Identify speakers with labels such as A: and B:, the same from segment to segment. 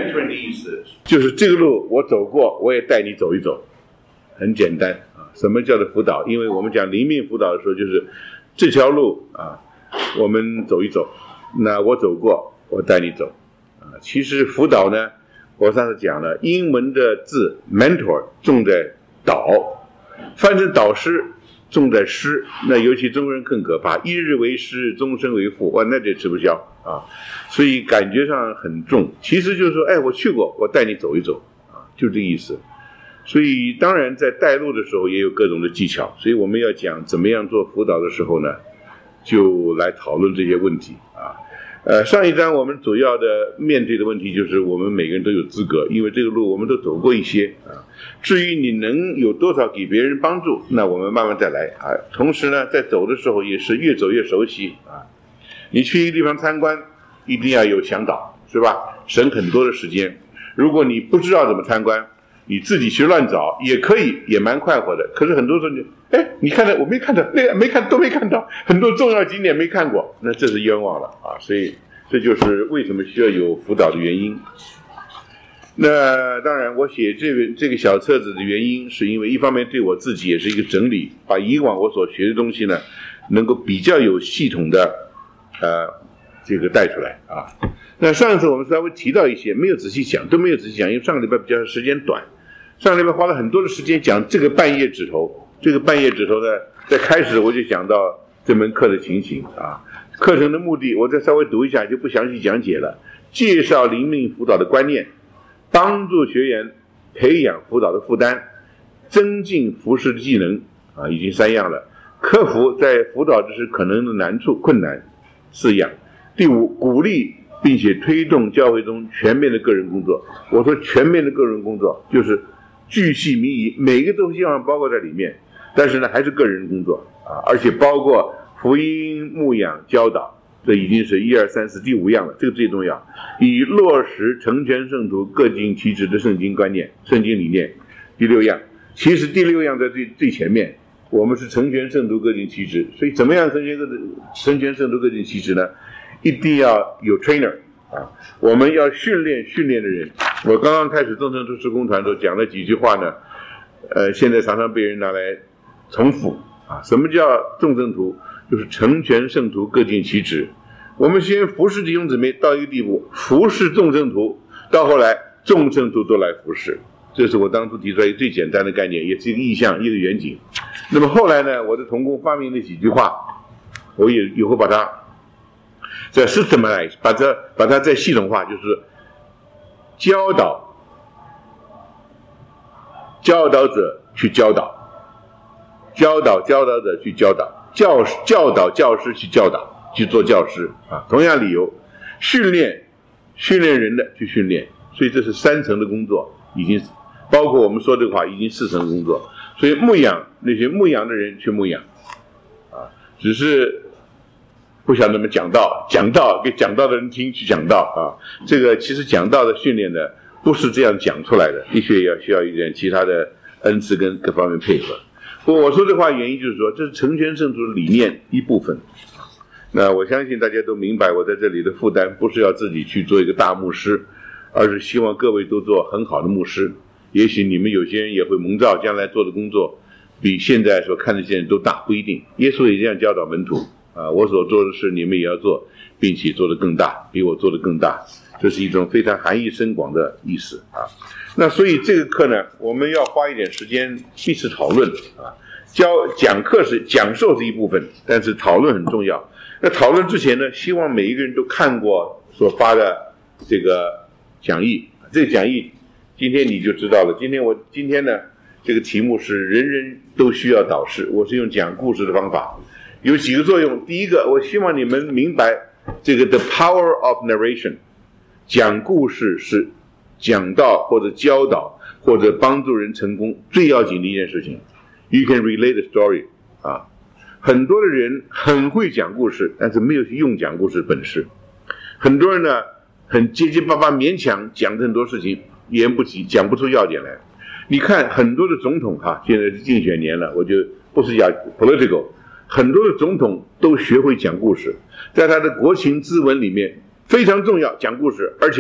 A: mentoring 的意思就是这个路我走过，我也带你走一走，很简单啊。什么叫做辅导？因为我们讲灵命辅导的时候，就是这条路啊，我们走一走，那我走过，我带你走啊。其实辅导呢，我上次讲了，英文的字 mentor 重在导，翻成导师重在师，那尤其中国人更可怕，一日为师，终身为父，哇，那就吃不消啊。所以感觉上很重，其实就是说，哎，我去过，我带你走一走啊，就这意思。所以当然在带路的时候也有各种的技巧，所以我们要讲怎么样做辅导的时候呢，就来讨论这些问题啊。上一章我们主要的面对的问题就是我们每个人都有资格，因为这个路我们都走过一些啊。至于你能有多少给别人帮助，那我们慢慢再来啊。同时呢，在走的时候也是越走越熟悉啊。你去一个地方参观，一定要有向导，是吧？省很多的时间。如果你不知道怎么参观，你自己去乱找也可以，也蛮快活的。可是很多时候你看到我没看到，那个都没看到，很多重要景点没看过，那这是冤枉了啊！所以这就是为什么需要有辅导的原因。那当然，我写这个小册子的原因，是因为一方面对我自己也是一个整理，把以往我所学的东西呢，能够比较有系统的这个带出来啊。那上一次我们稍微提到一些，没有仔细讲，因为上个礼拜比较时间短，上个礼拜花了很多的时间讲这个半叶指头。这个半叶指头呢，在开始我就讲到这门课的情形啊。课程的目的我再稍微读一下，就不详细讲解了。介绍灵命辅导的观念，帮助学员培养辅导的负担，增进服事的技能啊，已经3样了。克服在辅导之时可能的难处困难4样。第5，鼓励并且推动教会中全面的个人工作。我说全面的个人工作就是巨细靡遗，每个东西要包括在里面，但是呢还是个人工作啊，而且包括福音牧养教导，这已经是1、2、3、4第5样了，这个最重要。以落实成全圣徒各尽其职的圣经观念、圣经理念。第6样，其实第6样在最前面，我们是成全圣徒各尽其职，所以怎么样成全圣徒各尽其职呢？一定要有 trainer 啊，我们要训练的人。我刚刚开始众圣徒事工团都讲了几句话呢，现在常常被人拿来重复啊。什么叫众圣徒？就是成全圣徒各尽其职。我们先服侍弟兄姊妹到一个地步，服侍众圣徒，到后来众圣徒都来服侍。这是我当初提出来一个最简单的概念，也是一个意向，一个远景。那么后来呢，我的同工发明了几句话，我也以后把它再 systematize， 把它再系统化，就是教导者去教导，教导者去教导，教导教师去教导，去做教师啊。同样理由，训练人的去训练，所以这是3层的工作，已经包括我们说这个话已经4层的工作。所以牧养那些牧养的人去牧养啊，只是不想怎么讲道给讲道的人听去讲道啊。这个其实讲道的训练呢，不是这样讲出来的，的确需要一点其他的恩赐跟各方面配合。不过我说这话原因就是说，这是成全圣徒的理念一部分。那我相信大家都明白，我在这里的负担不是要自己去做一个大牧师，而是希望各位都做很好的牧师。也许你们有些人也会蒙召，将来做的工作比现在所看的现在都大，不一定。耶稣也这样教导门徒啊，我所做的事你们也要做，并且做得更大，比我做得更大。这是一种非常含义深广的意思啊。那所以这个课呢，我们要花一点时间彼此讨论啊。讲授是一部分，但是讨论很重要。那讨论之前呢，希望每一个人都看过所发的这个讲义。这个讲义今天你就知道了。今天呢，这个题目是人人都需要导师，我是用讲故事的方法，有几个作用。第一个，我希望你们明白这个 the power of narration， 讲故事是讲道或者教导或者帮助人成功最要紧的一件事情。You can relate the story 啊，很多的人很会讲故事，但是没有去用讲故事本事。很多人呢，很结结巴巴勉强讲很多事情，言不及，讲不出要点来。你看很多的总统哈，现在是竞选年了，我就不是讲 political， 很多的总统都学会讲故事，在他的国情咨文里面非常重要，讲故事，而且呢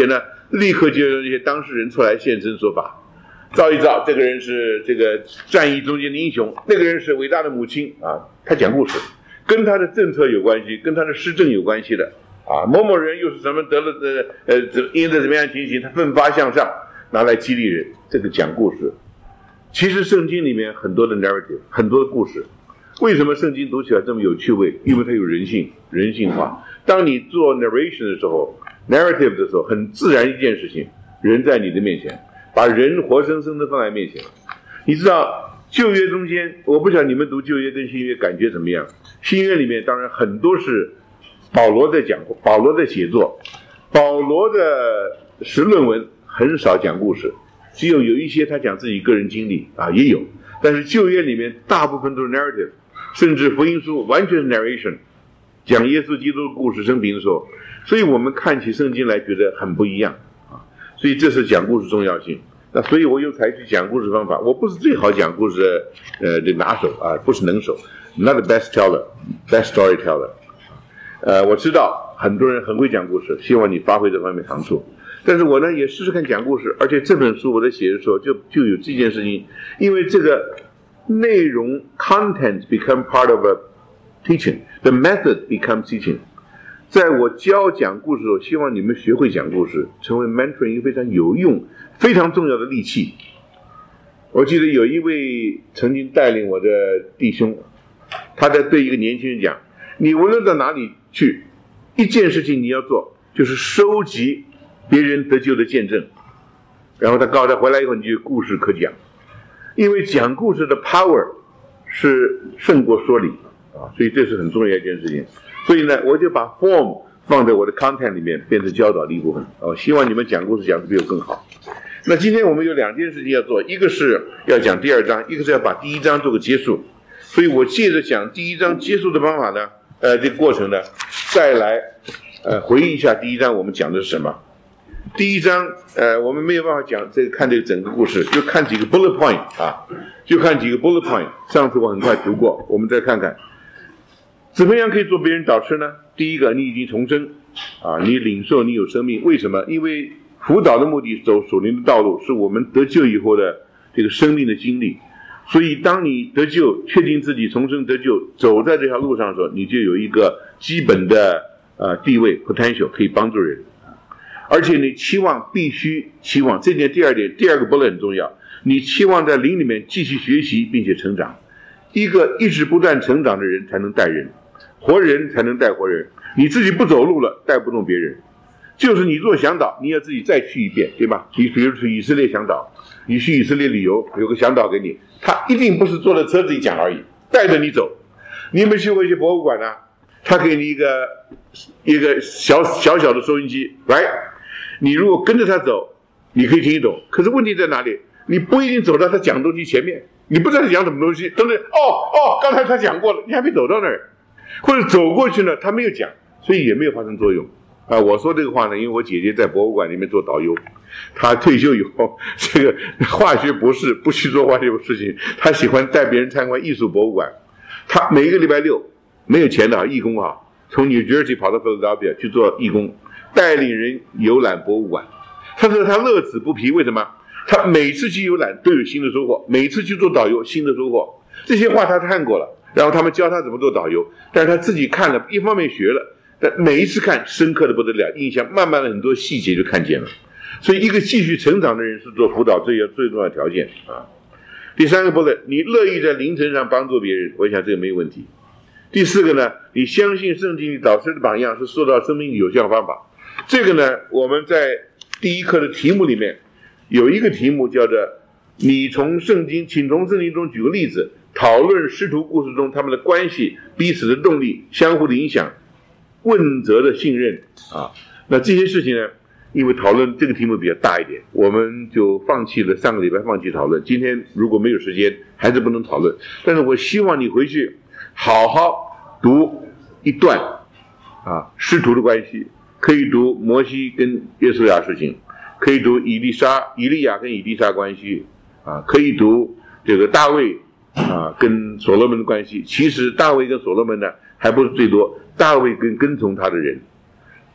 A: 立刻就有那些当事人出来现身说法，照一照，这个人是这个战役中间的英雄，那个人是伟大的母亲啊，他讲故事，跟他的政策有关系，跟他的施政有关系的啊，某某人又是什么得了因着怎么样情形，他奋发向上，拿来激励人，这个讲故事。其实圣经里面很多的 narrative， 很多的故事，为什么圣经读起来这么有趣味？因为它有人性化。当你做 narration 的时候 ，narrative 的时候，很自然一件事情，人在你的面前，把人活生生的放在面前。你知道旧约中间，我不晓得你们读旧约跟新约感觉怎么样？新约里面当然很多是保罗在讲，保罗在写作，保罗的实论文很少讲故事，只有一些他讲自己个人经历啊也有，但是旧约里面大部分都是 narrative， 甚至福音书完全是 narration， 讲耶稣基督的故事生平的时候，所以我们看起圣经来觉得很不一样啊，所以这是讲故事重要性。那所以我又采取讲故事方法，我不是最好讲故事的拿手啊，不是能手 ，not the best teller， best storyteller。我知道很多人很会讲故事，希望你发挥这方面长处。但是我呢也试试看讲故事，而且这本书我在写的时候就有这件事情，因为这个内容 content become part of a teaching， the method becomes teaching。在我教讲故事的时候，希望你们学会讲故事，成为 mentoring 一个非常有用、非常重要的利器。我记得有一位曾经带领我的弟兄，他在对一个年轻人讲：你无论到哪里去，一件事情你要做，就是收集别人得救的见证。然后他告诉他回来以后，你就有故事可讲，因为讲故事的 power 是胜过说理啊，所以这是很重要一件事情。所以呢，我就把 form 放在我的 content 里面，变成教导的一部分。希望你们讲故事讲得比我更好。那今天我们有两件事情要做，一个是要讲第二章，一个是要把第一章做个结束。所以我借着讲第一章结束的方法呢，这个过程呢，再来回忆一下第一章我们讲的是什么。第一章我们没有办法讲看这个整个故事，就看几个 bullet point 啊，就看几个 bullet point。上次我很快读过，我们再看看怎么样可以做别人导师呢？第一个，你已经重生啊，你领受你有生命。为什么？因为辅导的目的走属灵的道路，是我们得救以后的这个生命的经历。所以当你得救，确定自己重生得救，走在这条路上的时候，你就有一个基本的地位 potential 可以帮助人。而且你必须期望，这点第二点，第二个 bullet 很重要，你期望在灵里面继续学习并且成长。一个一直不断成长的人才能带人，活人才能带活人。你自己不走路了，带不动别人。就是你做向导，你要自己再去一遍，对吧？你比如去以色列向导，你去以色列旅游，有个向导给你，他一定不是坐在车子里讲而已，带着你走。你有没有去过一些博物馆呢？他给你一个小的收音机 ，right？ 你如果跟着他走，你可以听得懂。可是问题在哪里？你不一定走到他讲东西前面，你不知道他讲什么东西，等等，刚才他讲过了，你还没走到那儿，或者走过去呢，他没有讲，所以也没有发生作用。我说这个话呢，因为我姐姐在博物馆里面做导游，她退休以后，这个化学博士不去做化学事情，她喜欢带别人参观艺术博物馆。她每一个礼拜六没有钱的义工啊，从 New Jersey 跑到 Philadelphia 去做义工，带领人游览博物馆。她说她乐此不疲，为什么？她每次去游览都有新的收获，每次去做导游新的收获。这些话她看过了，然后他们教她怎么做导游，但是她自己看了，一方面学了。但每一次看深刻的不得了，印象慢慢的很多细节就看见了。所以一个继续成长的人是做辅导最重要的条件啊。第三个部分，你乐意在灵程上帮助别人，我想这个没有问题。第四个呢，你相信圣经里导师的榜样是塑造生命的有效方法。这个呢，我们在第一课的题目里面有一个题目叫做你从圣经，请从圣经中举个例子，讨论师徒故事中他们的关系、彼此的动力、相互的影响、问责的信任啊。那这些事情呢，因为讨论这个题目比较大一点，我们就放弃了，上个礼拜放弃讨论。今天如果没有时间，还是不能讨论。但是我希望你回去好好读一段啊，师徒的关系，可以读摩西跟约书亚事情，可以读以利亚跟以利沙关系啊，可以读这个大卫啊跟所罗门的关系。其实大卫跟所罗门呢还不是最多，大卫跟跟从他的人，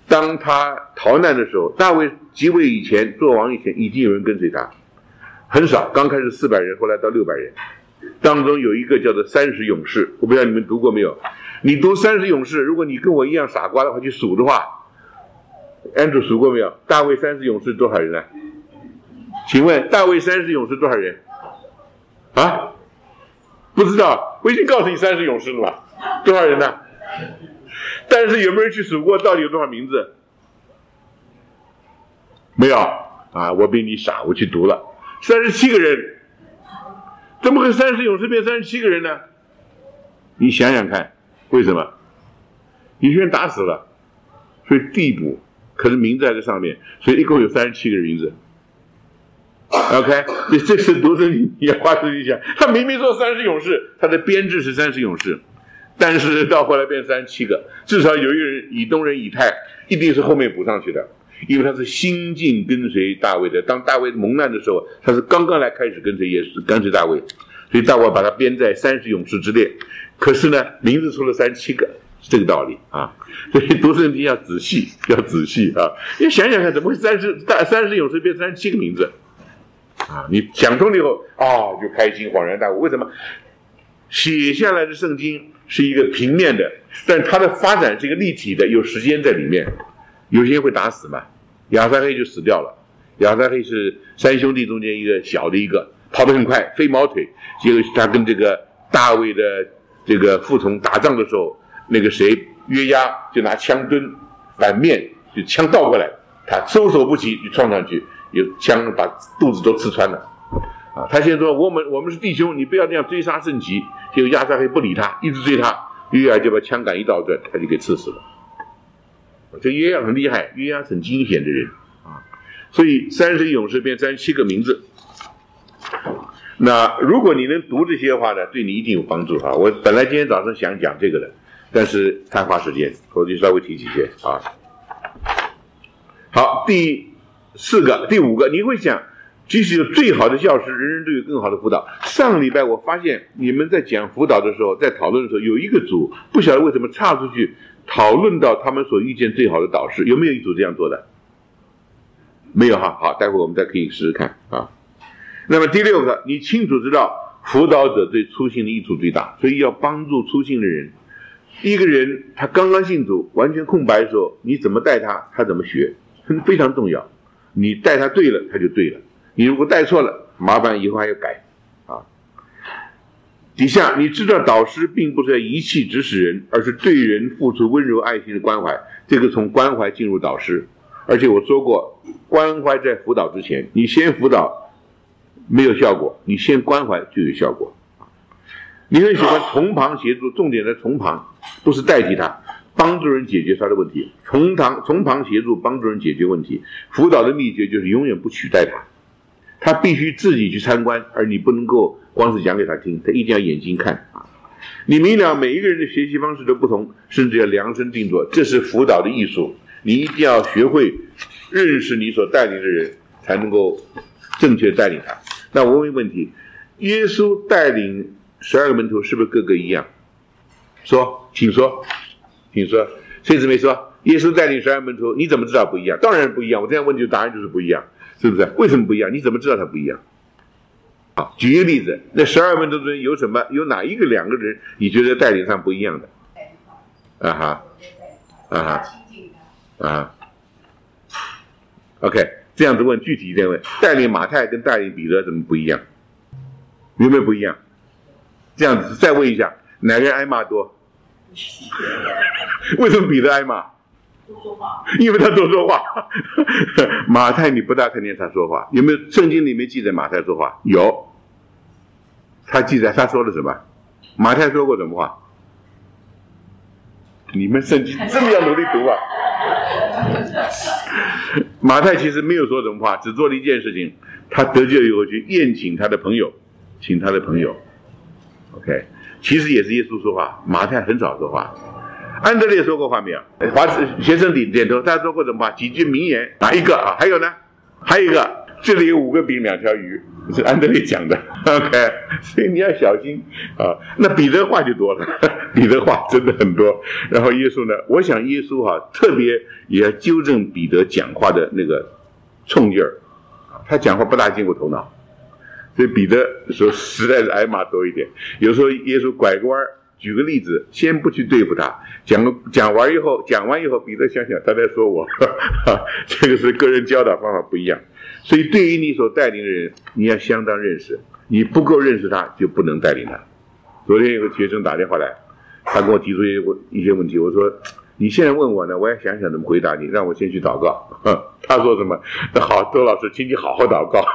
A: 当他逃难的时候，大卫即位以前，做王以前，已经有人跟随他，很少，刚开始400人，后来到600人。当中有一个叫做30勇士，我不知道你们读过没有？你读30勇士，如果你跟我一样傻瓜的话，去数的话，安主数过没有？大卫30勇士多少人呢？请问大卫30勇士多少人？啊？不知道，我已经告诉你30勇士了嘛？多少人呢？但是有没有人去数过到底有多少名字？没有啊！我比你傻，我去读了，37个人，怎么会30勇士变37个人呢？你想想看，为什么？有些人打死了，所以递补，可是名字还在上面，所以一共有37个人名字。OK， 这次读圣经你要花时间想，他明明说30勇士，他的编制是30勇士，但是到后来变37个，至少有一个人以东人以太，一定是后面补上去的，因为他是新近跟随大卫的。当大卫蒙难的时候，他是刚刚来开始跟随耶稣，跟随大卫，所以大卫把他编在30勇士之列。可是呢，名字出了37个，是这个道理啊。所以读圣经要仔细，要仔细啊！你想想看，怎么会30勇士变37个名字？啊，你想通了以后啊，就开心恍然大悟。为什么写下来的圣经是一个平面的，但它的发展是一个立体的，有时间在里面。有些人会打死嘛，亚撒黑就死掉了。亚撒黑是3兄弟中间一个小的一个，跑得很快，飞毛腿。结果他跟这个大卫的这个副从打仗的时候，那个谁约押就拿枪墩反面，就枪倒过来，他收手不及就撞上去。有枪把肚子都刺穿了，啊！他先说我们是弟兄，你不要这样追杀圣骑。结果亚撒黑不理他，一直追他，约押就把枪杆一倒转，他就给刺死了。这约押很厉害，约押很惊险的人啊！所以30勇士变37个名字。那如果你能读这些的话呢，对你一定有帮助啊！我本来今天早上想讲这个的，但是太花时间，我就稍微提几些啊。好，第5个，你会想，即使有最好的教师，人人都有更好的辅导。上礼拜我发现你们在讲辅导的时候，在讨论的时候，有一个组不晓得为什么岔出去讨论到他们所遇见最好的导师，有没有一组这样做的？没有哈，好，待会我们再可以试试看啊。那么第6个，你清楚知道辅导者对初信的益处最大，所以要帮助初信的人。一个人他刚刚信主，完全空白的时候，你怎么带他，他怎么学，非常重要。你带他对了，他就对了。你如果带错了，麻烦以后还要改啊。底下你知道导师并不是要遗弃指使人，而是对人付出温柔爱心的关怀，这个从关怀进入导师。而且我说过，关怀在辅导之前，你先辅导没有效果，你先关怀就有效果。你很喜欢从旁协助，重点在从旁，不是代替他，帮助人解决他的问题。从旁协助帮助人解决问题，辅导的秘诀就是永远不取代他，他必须自己去参观，而你不能够光是讲给他听，他一定要眼睛看啊。你明了每一个人的学习方式都不同，甚至要量身定做，这是辅导的艺术。你一定要学会认识你所带领的人，才能够正确带领他。那我问问题，耶稣带领12个门徒是不是个个一样？说，请说，请说。谁子没说？耶稣带领12个门徒，你怎么知道不一样？当然不一样。我这样问就答案就是不一样，是不是？为什么不一样？你怎么知道他不一样？好，举一个例子，那12门徒中有什么？有哪一个2个人你觉得带领上不一样的？啊哈，啊哈，啊 ，OK， 这样子问具体一点问，带领马太跟带领彼得怎么不一样？有没有不一样？这样子再问一下，哪个人挨骂多？为什么彼得挨骂？
B: 多说话，
A: 因为他多说话。马太你不大看见他说话，有没有圣经里面记载马太说话？有，他记载他说了什么？马太说过什么话？你们圣经真的要努力读啊！马太其实没有说什么话，只做了一件事情，他得救以后去宴请他的朋友，请他的朋友。OK， 其实也是耶稣说话，马太很少说话。安德烈说过话没有？学生点头，他说过什么话？几句名言，哪一个啊？还有呢？还有一个，这里有5个饼2条鱼， 是安德烈讲的 ，OK， 所以你要小心啊。那彼得话就多了，彼得话真的很多。然后耶稣呢，我想耶稣特别也要纠正彼得讲话的那个冲劲儿，他讲话不大经过头脑，所以彼得说实在是挨骂多一点。有时候耶稣拐个弯，举个例子，先不去对付他，讲完以后，彼得想想他在说我，这个是个人教导方法不一样。所以对于你所带领的人，你要相当认识，你不够认识他就不能带领他。昨天有个学生打电话来，他跟我提出一些问题，我说你现在问我呢，我要想想怎么回答你，让我先去祷告。他说什么？好，周老师，请你好好祷告。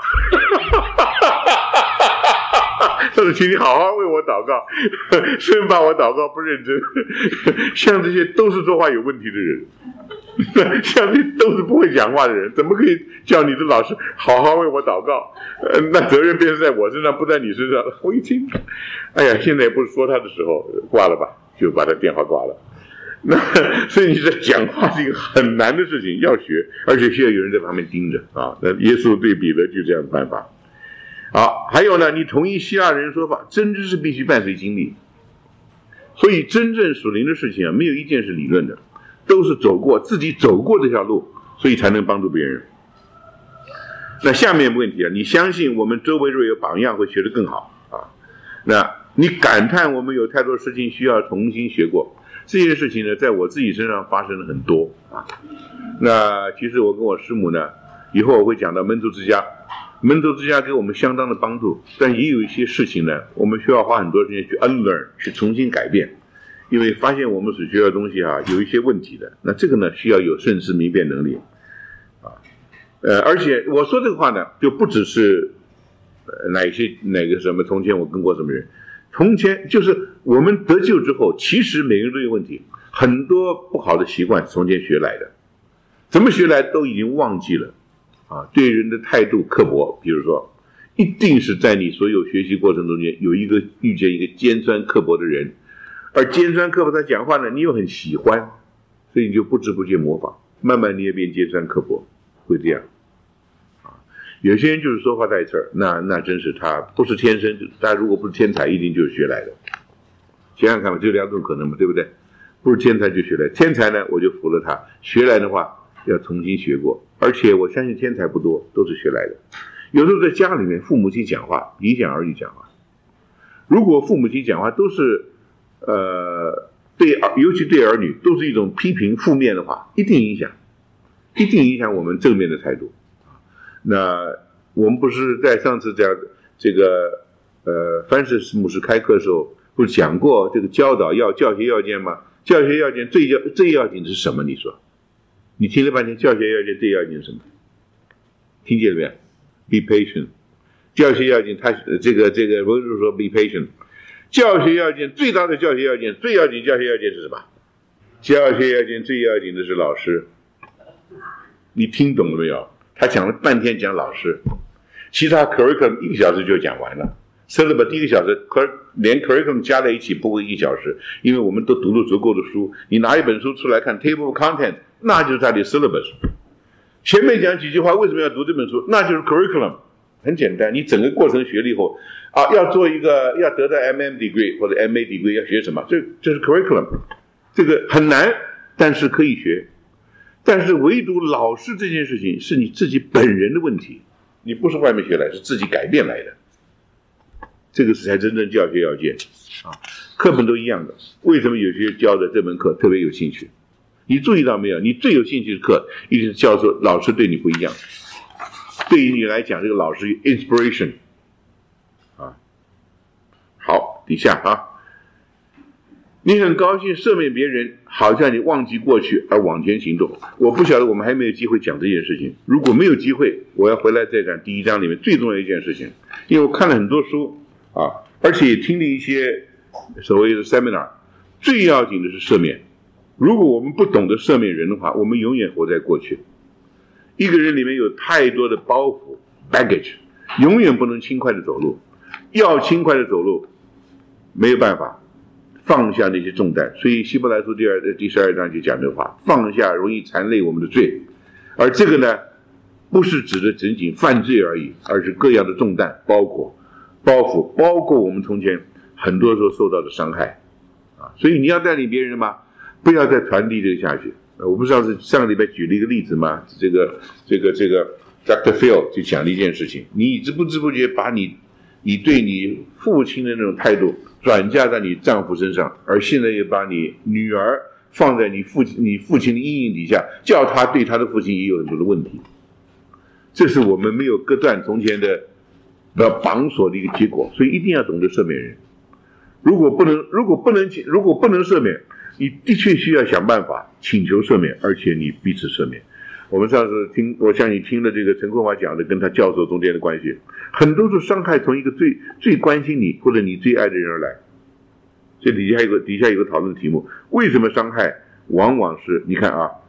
A: 他说请你好好为我祷告，生怕我祷告不认真。像这些都是说话有问题的人，像这都是不会讲话的人，怎么可以叫你的老师好好为我祷告？那责任便是在我身上，不在你身上。我一听，哎呀，现在也不是说他的时候，挂了吧，就把他电话挂了。那所以你这讲话是一个很难的事情，要学，而且需要有人在旁边盯着啊。那耶稣对彼得就这样的办法。好，还有呢，你同意希腊人说法，真知是必须伴随经历。所以真正属灵的事情没有一件是理论的，都是自己走过这条路，所以才能帮助别人。那下面问题你相信我们周围若有榜样会学得更好啊？那你感叹我们有太多事情需要重新学过，这件事情呢，在我自己身上发生了很多啊。那其实我跟我师母呢，以后我会讲到门徒之家。门徒之家给我们相当的帮助，但也有一些事情呢，我们需要花很多时间去 unlearn， 去重新改变，因为发现我们所学的东西有一些问题的。那这个呢，需要有慎思明辨能力而且我说这个话呢，就不只是哪个什么从前我跟过什么人，从前就是我们得救之后，其实每个人都有问题，很多不好的习惯从前学来的，怎么学来都已经忘记了。对人的态度刻薄，比如说，一定是在你所有学习过程中间遇见一个尖酸刻薄的人，而尖酸刻薄他讲话呢，你又很喜欢，所以你就不知不觉模仿，慢慢你也变尖酸刻薄，会这样。有些人就是说话带刺儿，那真是他不是天生，他如果不是天才，一定就是学来的。想想看吧，就两种可能嘛，对不对？不是天才就学来，天才呢我就服了他，学来的话要重新学过。而且我相信天才不多，都是学来的。有时候在家里面，父母亲讲话影响儿女讲话。如果父母亲讲话都是尤其对儿女都是一种批评负面的话，一定影响我们正面的态度。那我们不是在上次讲这个范氏牧师开课的时候，不是讲过这个教学要件吗？教学要件最要紧的是什么？你说？你听了半天，教学要件最要紧是什么？听见了没有 ？Be patient。教学要件，他这个不是说 be patient。教学要件最大的教学要件，最要紧教学要件是什么？教学要件最要紧的是老师。你听懂了没有？他讲了半天讲老师，其他 curriculum 1个小时就讲完了。syllabus 第1个小时，连 curriculum 加在一起不会1小时，因为我们都读了足够的书。你拿一本书出来看 table of content。那就是它的 syllabus。前面讲几句话，为什么要读这本书？那就是 curriculum。很简单，你整个过程学了以后要做一个要得到 MM degree 或者 MA degree 要学什么？这是 curriculum。这个很难，但是可以学。但是唯独老师这件事情是你自己本人的问题，你不是外面学来，是自己改变来的。这个是才真正教学要件课本都一样的，为什么有些教的这门课特别有兴趣？你注意到没有？你最有兴趣的课一定是教授老师对你不一样。对于你来讲，这个老师 inspiration 好，底下你很高兴赦免别人，好像你忘记过去而往前行动。我不晓得我们还没有机会讲这件事情。如果没有机会，我要回来再讲第1章里面最重要一件事情。因为我看了很多书而且也听了一些所谓的 seminar， 最要紧的是赦免。如果我们不懂得赦免人的话，我们永远活在过去。一个人里面有太多的包袱 baggage， 永远不能轻快的走路。要轻快的走路，没有办法放下那些重担。所以希伯来书第12章就讲这话，放下容易缠累我们的罪。而这个呢， 不是指的仅仅犯罪而已，而是各样的重担，包括我们从前很多时候受到的伤害啊。所以你要带领别人嘛，不要再传递这个下去。我不知道是上个礼拜举了一个例子嘛，这个 Dr. Phil 就讲了一件事情，你知不觉把你对你父亲的那种态度转嫁在你丈夫身上，而现在又把你女儿放在你父亲的阴影底下，叫他对他的父亲也有很多的问题。这是我们没有割断从前的绑索的一个结果，所以一定要懂得赦免人。如果不能赦免，你的确需要想办法请求赦免，而且你彼此赦免。我们上次我相信听了这个陈坤华讲的跟他教授中间的关系，很多是伤害从一个最关心你或者你最爱的人而来。这底下有个讨论题目，为什么伤害往往是你看啊，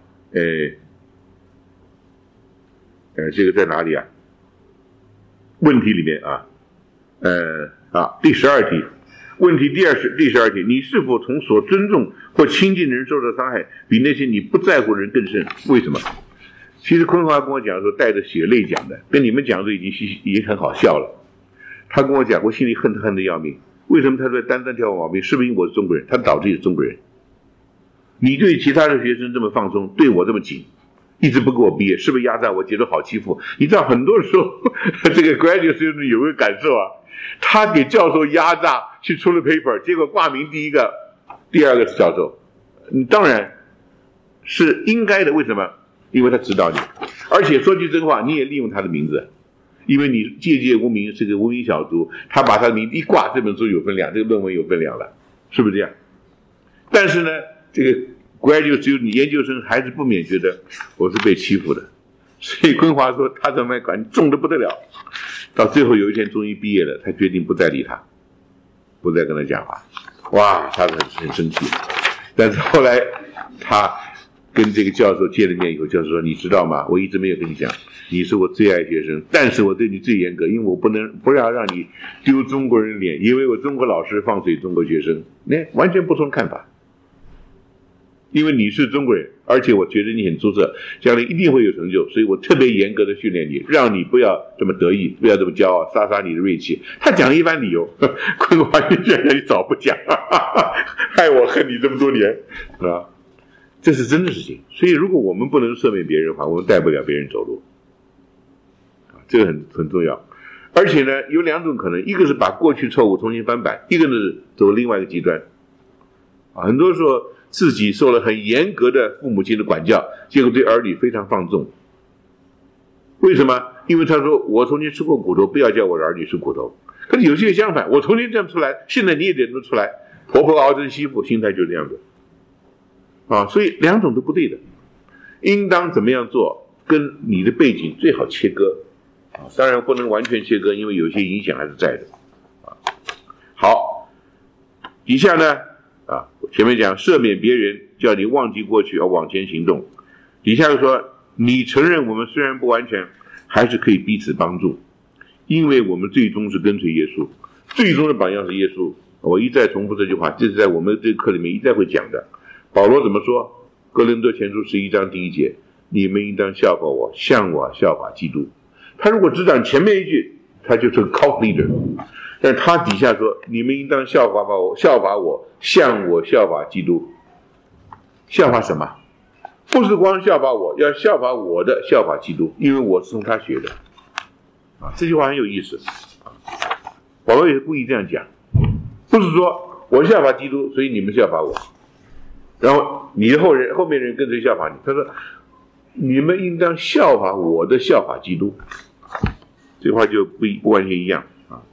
A: 这个在哪里啊？问题里面啊，第12题，问题第12题，你是否从所尊重或亲近的人受到伤害，比那些你不在乎的人更甚？为什么？其实坤华跟我讲的时候带着血泪讲的，跟你们讲的已经很好笑了。他跟我讲，我心里恨得要命。为什么他说单挑我毛病？是不是因为我是中国人？他导致也是中国人。你对其他的学生这么放松，对我这么紧，一直不给我毕业，是不是压榨我，觉得好欺负？你知道很多时候这个 graduate student 有个感受啊，他给教授压榨去出了 paper， 结果挂名第一个，第二个是教授。你当然是应该的，为什么？因为他指导你，而且说句真话，你也利用他的名字，因为你借无名是个无名小卒，他把他的名字一挂，这本书有分量，这个论文有分量了，是不是这样？但是呢，这个 graduate 只有你研究生还是不免觉得我是被欺负的，所以坤华说他这么管重的不得了，到最后有一天终于毕业了，他决定不再理他，不再跟他讲话，哇，他很生气，但是后来他跟这个教授见了面以后，教授说：“你知道吗？我一直没有跟你讲，你是我最爱学生，但是我对你最严格，因为我不要让你丢中国人脸，因为我中国老师放水中国学生，完全不同看法。因为你是中国人，而且我觉得你很出色，将来一定会有成就，所以我特别严格的训练你，让你不要这么得意，不要这么骄傲，杀你的锐气。”他讲了一番理由，坤华你居然你早不讲，害我恨你这么多年，是吧？这是真的事情，所以如果我们不能赦免别人的话，我们带不了别人走路，这个很重要。而且呢，有两种可能，一个是把过去错误重新翻版，一个呢是走另外一个极端。很多时候自己受了很严格的父母亲的管教，结果对儿女非常放纵。为什么？因为他说我从前吃过骨头，不要叫我的儿女吃骨头。可是有些人相反，我从前这样出来，现在你也得这么出来，婆婆熬成媳妇，心态就是这样子。所以两种都不对的，应当怎么样做，跟你的背景最好切割，当然不能完全切割，因为有些影响还是在的。好，底下呢，前面讲赦免别人，叫你忘记过去而往前行动。底下又说，你承认我们虽然不完全，还是可以彼此帮助，因为我们最终是跟随耶稣，最终的榜样是耶稣。我一再重复这句话，这是在我们这个课里面一再会讲的。保罗怎么说？哥林多前书11章第1节，你们应当效法我，像我效法基督。他如果只讲前面一句，他就是个 cult leader， 但是他底下说，你们应当效法我，像我效法基督。效法什么？不是光效法我，要效法我的效法基督，因为我是从他学的。这句话很有意思。保罗也是故意这样讲，不是说我效法基督，所以你们效法我。然后你的后面人跟随效法你，他说你们应当效法我的效法基督，这话就不完全一样啊。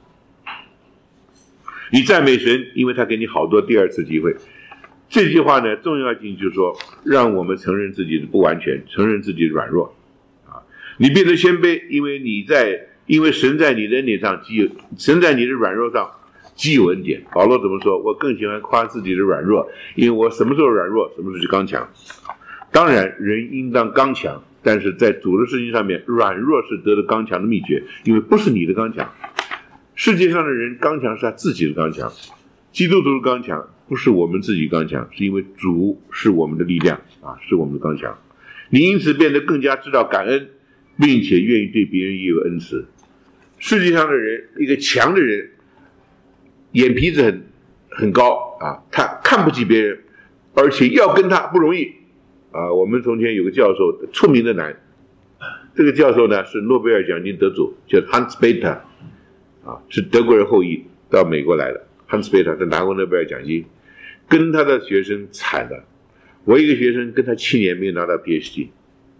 A: 你赞美神，因为他给你好多第二次机会。这句话呢，重要性就是说，让我们承认自己的不完全，承认自己的软弱啊。你变得谦卑，因为神在你的恩典上神在你的软弱上既有恩典。保罗怎么说？我更喜欢夸自己的软弱，因为我什么时候软弱，什么时候就刚强。当然人应当刚强，但是在主的事情上面，软弱是得到刚强的秘诀，因为不是你的刚强。世界上的人刚强是他自己的刚强，基督徒的刚强不是我们自己刚强，是因为主是我们的力量啊，是我们的刚强。你因此变得更加知道感恩， 并且愿意对别人也有恩慈。世界上的人，一个强的人，眼皮子很高啊，他看不起别人，而且要跟他不容易啊。我们从前有个教授，出名的男，这个教授呢是诺贝尔奖金得主，叫 Hans Bethe 啊，是德国人后裔到美国来的。Hans Bethe 他拿过诺贝尔奖金，跟他的学生惨了。我一个学生跟他7年没有拿到 PhD，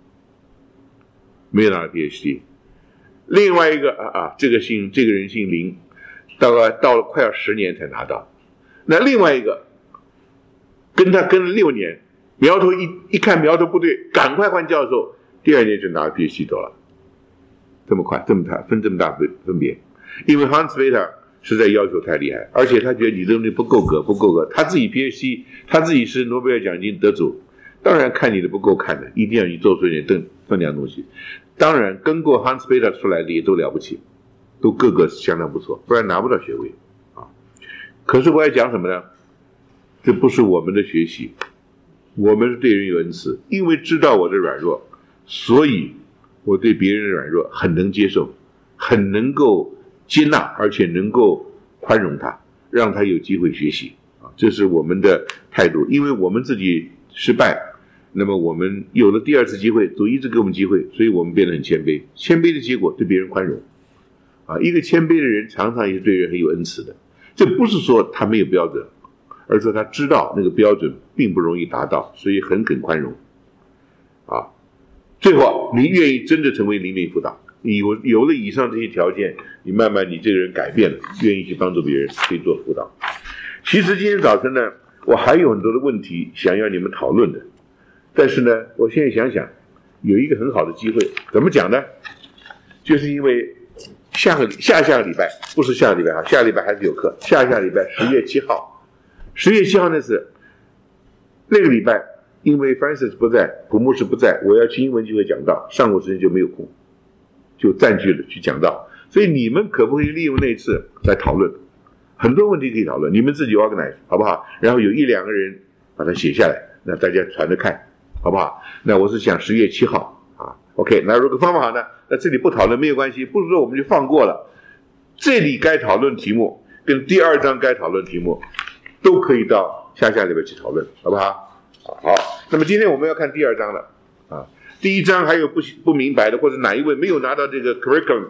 A: 没有拿到 PhD。另外一个这个人姓林，大概到了快要10年才拿到。那另外一个跟他跟了6年，苗头一看苗头不对，赶快换教授，第2年就拿 PhD 走了。这么快，这么大分别，因为 Hans Bethe 实在要求太厉害，而且他觉得你的东西不够格。他自己 PhD， 他自己是诺贝尔奖金得主，当然看你的不够看的，一定要你做出一点分量东西。当然跟过 Hans Bethe 出来的也都了不起，都个个相当不错，不然拿不到学位啊。可是我要讲什么呢？这不是我们的学习，我们是对人有恩慈，因为知道我的软弱，所以我对别人的软弱很能接受，很能够接纳，而且能够宽容他，让他有机会学习啊。这是我们的态度，因为我们自己失败，那么我们有了第2次机会，主一直给我们机会，所以我们变得很谦卑。谦卑的结果对别人宽容啊，一个谦卑的人常常也是对人很有恩慈的。这不是说他没有标准，而是说他知道那个标准并不容易达到，所以很宽容啊。最后你愿意真的成为灵命辅导，你有了以上这些条件，你慢慢你这个人改变了，愿意去帮助别人，可以做辅导。其实今天早晨呢，我还有很多的问题想要你们讨论的，但是呢，我现在想想，有一个很好的机会，怎么讲呢？就是因为下个礼拜，不是下个礼拜下个礼拜还是有课，下礼拜10月7号，10月7号那个礼拜，因为 Francis 不在，普牧师不在，我要去英文聚会讲道，上午时间就没有空，就占据了去讲道，所以你们可不可以利用那一次来讨论？很多问题可以讨论，你们自己 organize 好不好？然后有1-2个人把它写下来，那大家传着看，好不好？那我是想10月7号啊 ，OK。那如果方法好呢，那这里不讨论没有关系，不是说我们就放过了。这里该讨论题目跟第2章该讨论题目都可以到下礼拜去讨论，好不好？好，那么今天我们要看第2章了啊。第1章还有不明白的，或者哪一位没有拿到这个 curriculum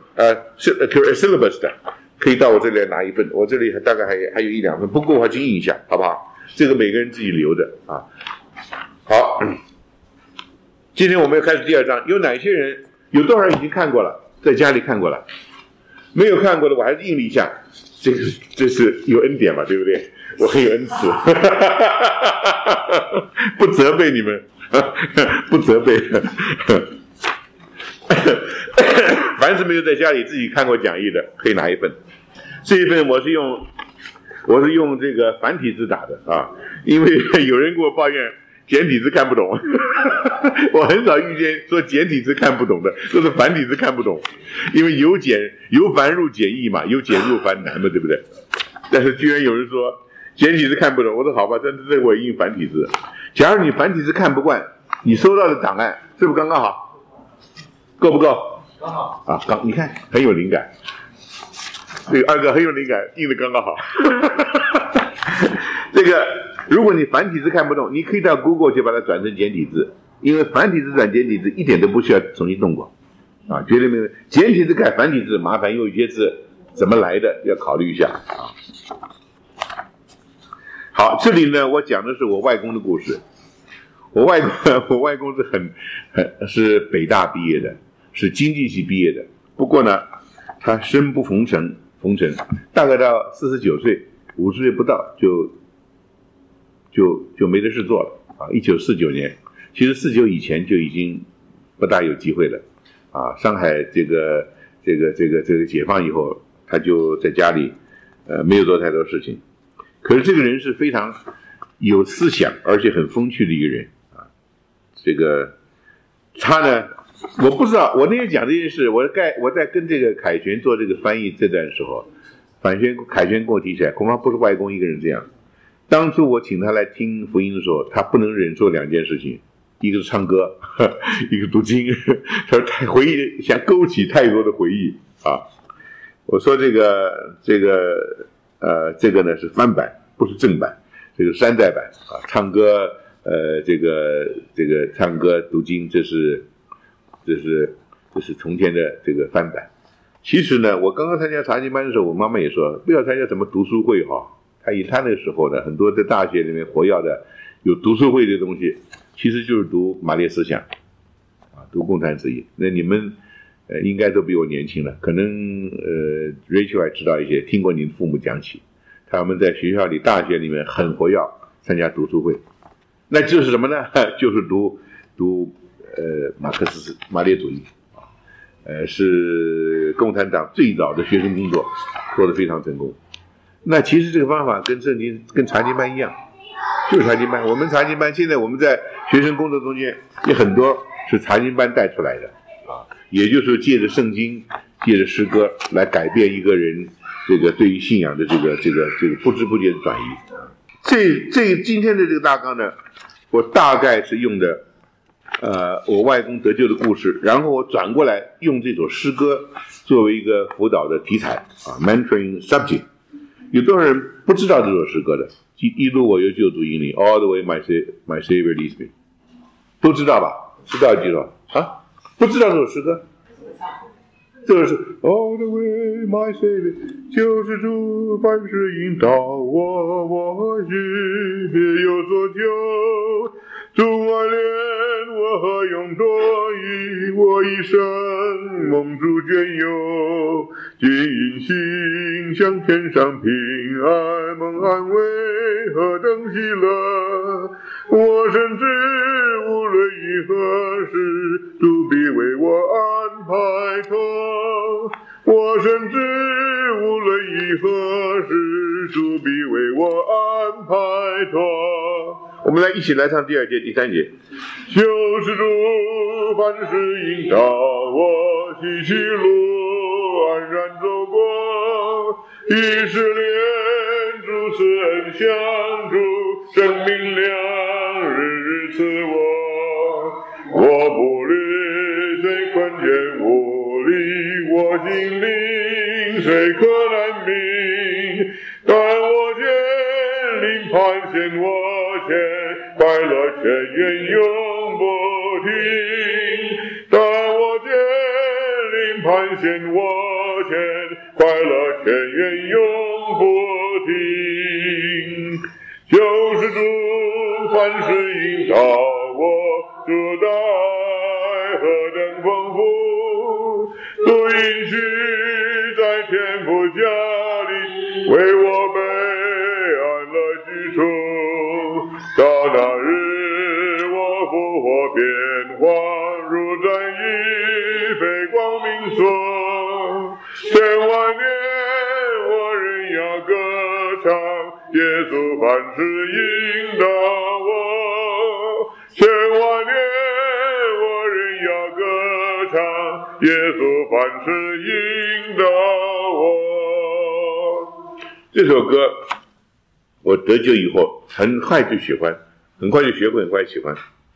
A: syllabus 的，可以到我这里来拿一份，我这里大概还有1-2份，不够的话就印一下，好不好？这个每个人自己留着啊。好，今天我们要开始第2章，有哪些人？有多少人已经看过了？在家里看过了？没有看过的，我还是印了一下。这是有恩典嘛，对不对？我很有恩慈，不责备你们，不责备。凡是没有在家里自己看过讲义的，可以拿一份。这一份我是用这个繁体字打的啊，因为有人给我抱怨简体字看不懂，我很少遇见说简体字看不懂的，都是繁体字看不懂，因为由繁入简易嘛，由简入繁难嘛，对不对？但是居然有人说简体字看不懂，我说好吧，这我印繁体字。假如你繁体字看不惯，你收到的档案是不是刚刚好？够不够？
B: 刚好
A: 啊，你看很有灵感，这个2个很有灵感，印的刚刚好。这个如果你繁体字看不懂，你可以到 Google 就把它转成简体字，因为繁体字转简体字一点都不需要重新动过啊，绝对没有。简体字改繁体字麻烦，因为有些字怎么来的要考虑一下啊。好，这里呢，我讲的是我外公的故事。我外公是北大毕业的，是经济系毕业的。不过呢，他生不逢辰，大概到49岁、50岁不到就没得事做了啊。1949年，其实49以前就已经不大有机会了啊。上海这个解放以后，他就在家里没有做太多事情。可是这个人是非常有思想，而且很风趣的一个人啊。这个他呢，我不知道，我那天讲这件事，我在跟这个凯旋做这个翻译这段的时候，凯旋跟我提起来，恐怕不是外公一个人这样。当初我请他来听福音的时候，他不能忍受2件事情， 一个是唱歌，一个读经，他说太回忆，想勾起太多的回忆啊。我说这个呢是翻版，不是正版，这个山寨版啊，唱歌这个唱歌读经，这是从前的这个翻版。其实呢，我刚刚参加查经班的时候，我妈妈也说不要参加什么读书会哈。她那个时候呢，很多在大学里面活跃的有读书会的东西，其实就是读马列思想啊，读共产主义。那你们应该都比我年轻了，可能Rachel 还知道一些，听过您父母讲起，他们在学校里、大学里面很活跃，参加读书会。那就是什么呢？就是读马克思马列主义。是共产党最早的学生工作，做得非常成功。那其实这个方法跟查经班一样，就是查经班。我们查经班现在我们在学生工作中间也很多是查经班带出来的啊，也就是借着圣经、借着诗歌来改变一个人这个对于信仰的这个不知不觉的转移。今天的这个大纲呢，我大概是用的。我外公得救的故事，然后我转过来用这首诗歌作为一个辅导的题材啊 ，mentoring subject。有多少人不知道这首诗歌的？一路我由救主引领 ，All the way my Savior leads me， 都知道吧？知道记住啊？不知道这首诗歌？这个是 All the way my Savior， 救世主凡事引导我日别有所求。主爱怜我何用多疑，我一生蒙主眷佑，尽因心向天上平安，蒙安慰何等喜乐。我深知无论于何时，主必为我安排妥。我深知无论于何时，主必为我安排妥。我们一起来唱第2节、第3节。救世主凡事引导我，西去路安然走过。以色列主赐恩相助，生命粮日日赐我。我步履虽困倦无力，我心灵虽可难明，但我见灵盘旋我前，快乐泉源永不停。但我见灵盘旋我前，快乐泉源永不停。救世主凡事引导我，主的爱何等丰富，主允许在天父家里为我备安乐居处。到那日我复活变化，如战衣飞光明所。千万年我仍要歌唱，耶稣凡事引导我。千万年我仍要歌唱，耶稣凡事引导我。这首歌我得救以后很快就喜欢，很快就学会，很快喜欢。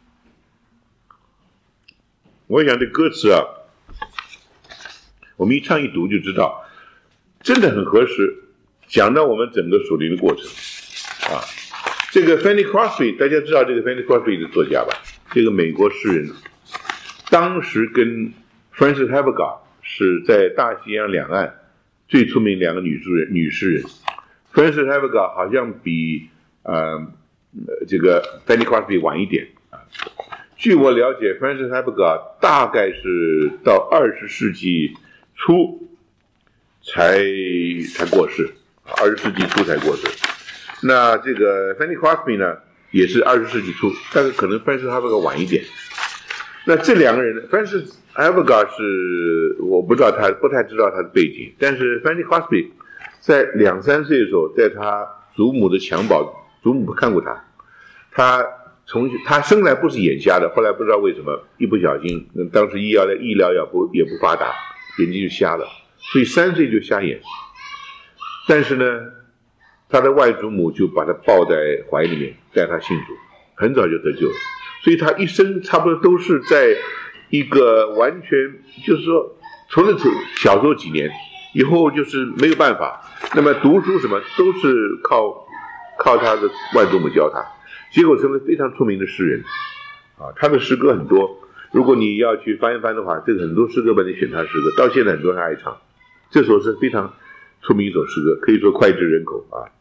A: 我想这歌词啊，我们一唱一读就知道，真的很合适，讲到我们整个属灵的过程啊。这个 Fanny Crosby， 大家知道这个 Fanny Crosby 的作家吧？这个美国诗人，当时跟 Frances Havergal 是在大西洋两岸最出名两个女诗人。Frances Havergal 好像比这个 Fanny Crosby 晚一点啊。据我了解 ，Frances Havergal 大概是到20世纪初才过世，20世纪初才过世。那这个 Fanny Crosby 呢，也是20世纪初，但是可能 Frances Havergal 晚一点。那这两个人 ，Frances Havergal 是我不太知道他的背景，但是 Fanny Crosby 在2、3岁的时候，在他祖母的襁褓，祖母看过他，他生来不是眼瞎的，后来不知道为什么一不小心，当时医疗也不发达，眼睛就瞎了，所以3岁就瞎眼。但是呢，他的外祖母就把他抱在怀里面，带他信主，很早就得救了。 所以他一生差不多都是在一个完全就是说，除了小时候几年以后就是没有办法，那么读书什么都是靠他的外祖母教他，结果成为非常出名的诗人啊。他的诗歌很多，如果你要去翻一翻的话，这个很多诗歌本你选他诗歌，到现在很多人爱唱，这首是非常出名一首诗歌，可以说脍炙人口啊。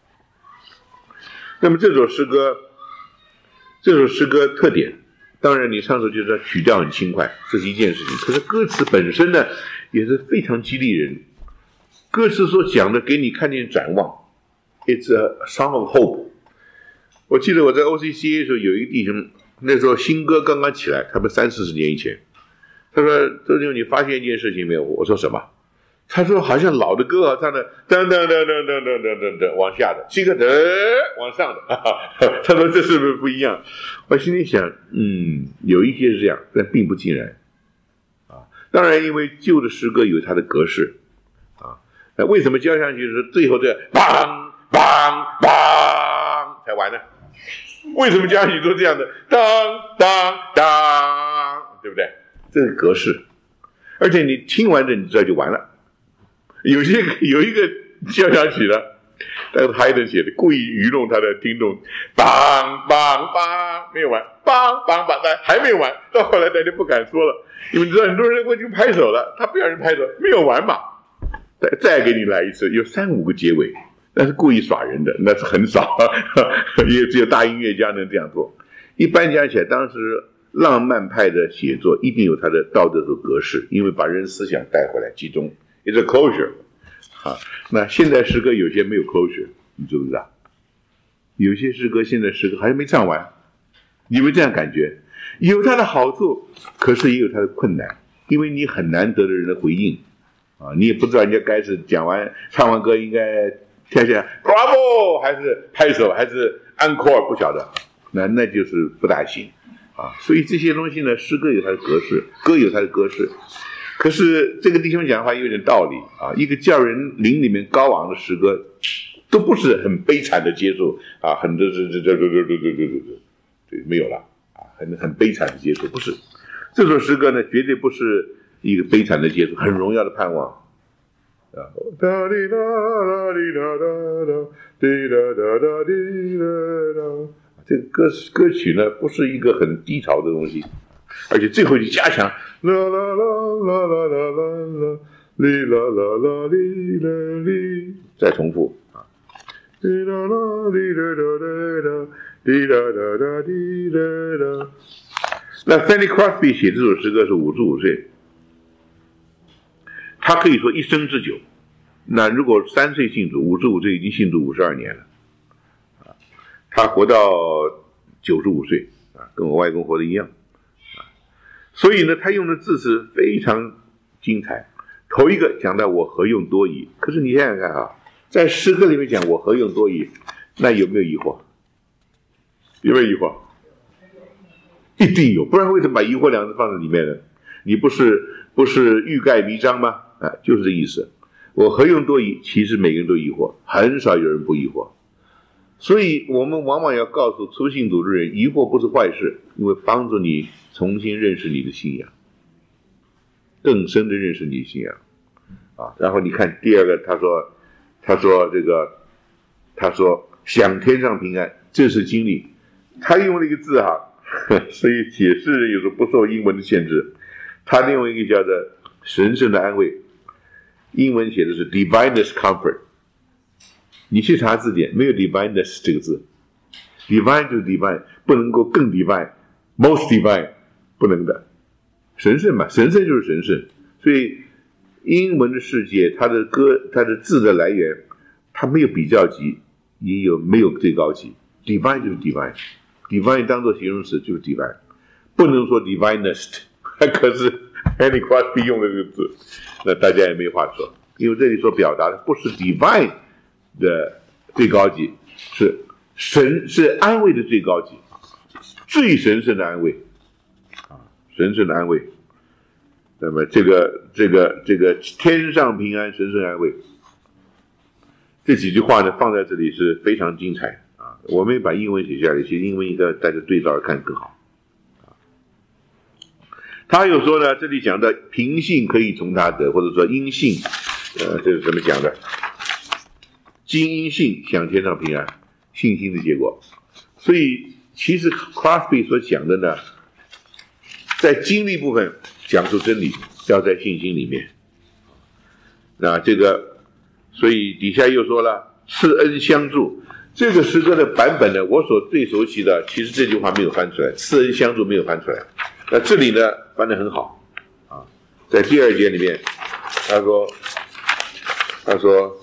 A: 那么这首诗歌特点，当然你唱首就是曲调很轻快，这是一件事情，可是歌词本身呢也是非常激励人，歌词所讲的给你看见展望， It's a song of hope。 我记得我在 OCCA 的时候有一个弟兄，那时候新歌刚刚起来，他们30-40年以前，他说周弟兄你发现一件事情没有？我说什么？他说好像老的歌啊，唱的噔噔噔噔噔噔噔噔往下的，新歌往上的，他说这是不是不一样？我心里想，有一些是这样，但并不尽然啊。当然，因为旧的诗歌有它的格式啊，那为什么交响曲是最后这梆梆梆才完呢？为什么交响曲都这样的当当当，对不对？这是格式，而且你听完这你知道就完了。有一个交响曲呢，但是海顿写的，故意愚弄他的听众，梆梆梆没有完，梆梆梆还没有完，到后来大家不敢说了，因为你知道很多人会去拍手了，他不让人拍手，没有完嘛，再给你来一次，有3-5个结尾，那是故意耍人的，那是很少，也只有大音乐家能这样做。一般讲起来，当时浪漫派的写作一定有它的道德的格式，因为把人思想带回来集中。It's a closure 啊，那现在诗歌有些没有 closure， 你知不知道？有些诗歌现在诗歌还没唱完，你有没有这样感觉？有它的好处，可是也有它的困难，因为你很难得的人的回应啊，你也不知道人家该是讲完唱完歌应该跳下来 bravo 还是拍手还是 encore 不晓得，那就是不大行啊。所以这些东西呢，诗歌有它的格式，歌有它的格式。可是这个弟兄讲的话有点道理啊，一个叫人灵里面高昂的诗歌，都不是很悲惨的结束啊，很多没有了啊，很悲惨的结束，不是。这首诗歌呢，绝对不是一个悲惨的结束，很荣耀的盼望啊。这个歌曲呢，不是一个很低潮的东西。而且最后就加强，啦啦啦啦啦啦啦，哩啦啦啦哩啦哩，再重复啊，哩啦啦哩啦啦啦，哩啦啦啦哩啦啦。那 Fanny Crosby 写这首诗歌是55岁，他可以说一生之久。那如果3岁信主，55岁已经信主52年了，啊，他活到95岁啊，跟我外公活的一样。所以呢，他用的字是非常精彩。头一个讲到我何用多疑，可是你想想看啊，在诗歌里面讲我何用多疑，那有没有疑惑？有没有疑惑？一定有，不然为什么把疑惑两个字放在里面呢？你不是欲盖弥彰吗？啊，就是这意思。我何用多疑？其实每个人都疑惑，很少有人不疑惑。所以我们往往要告诉初信主的人，疑惑不是坏事，因为帮助你重新认识你的信仰，更深的认识你的信仰啊。然后你看第二个，他说享天上平安，这是经历。他用了一个字所以解释有时候不受英文的限制。他用一个叫做神圣的安慰，英文写的是 divinest comfort。你去查字典，没有 divineness 这个字 ，divine 就是 divine， 不能够更 divine，most divine 不能的，神圣嘛，神圣就是神圣。所以英文的世界，它的字的来源，它没有比较级，也没有最高级 ，divine 就是 divine，divine 当作形容词就是 divine， 不能说 divinest， 可是 Fanny Crosby 用的这个字，那大家也没话说，因为这里所表达的不是 divine的最高级，是安慰的最高级，最神圣的安慰啊，神圣的安慰。那么这个天上平安，神圣安慰，这几句话呢放在这里是非常精彩啊。我们也把英文写下来，其实英文应该大家对照着看更好他还有说呢，这里讲的平信可以从他得，或者说因信，这是怎么讲的？今因信享天上平安，信心的结果。所以其实 Crosby 所讲的呢，在经历部分讲出真理，要在信心里面。那这个，所以底下又说了，赐恩相助。这个诗歌的版本呢，我所最熟悉的，其实这句话没有翻出来，赐恩相助没有翻出来。那这里呢，翻得很好啊，在第2节里面，他说，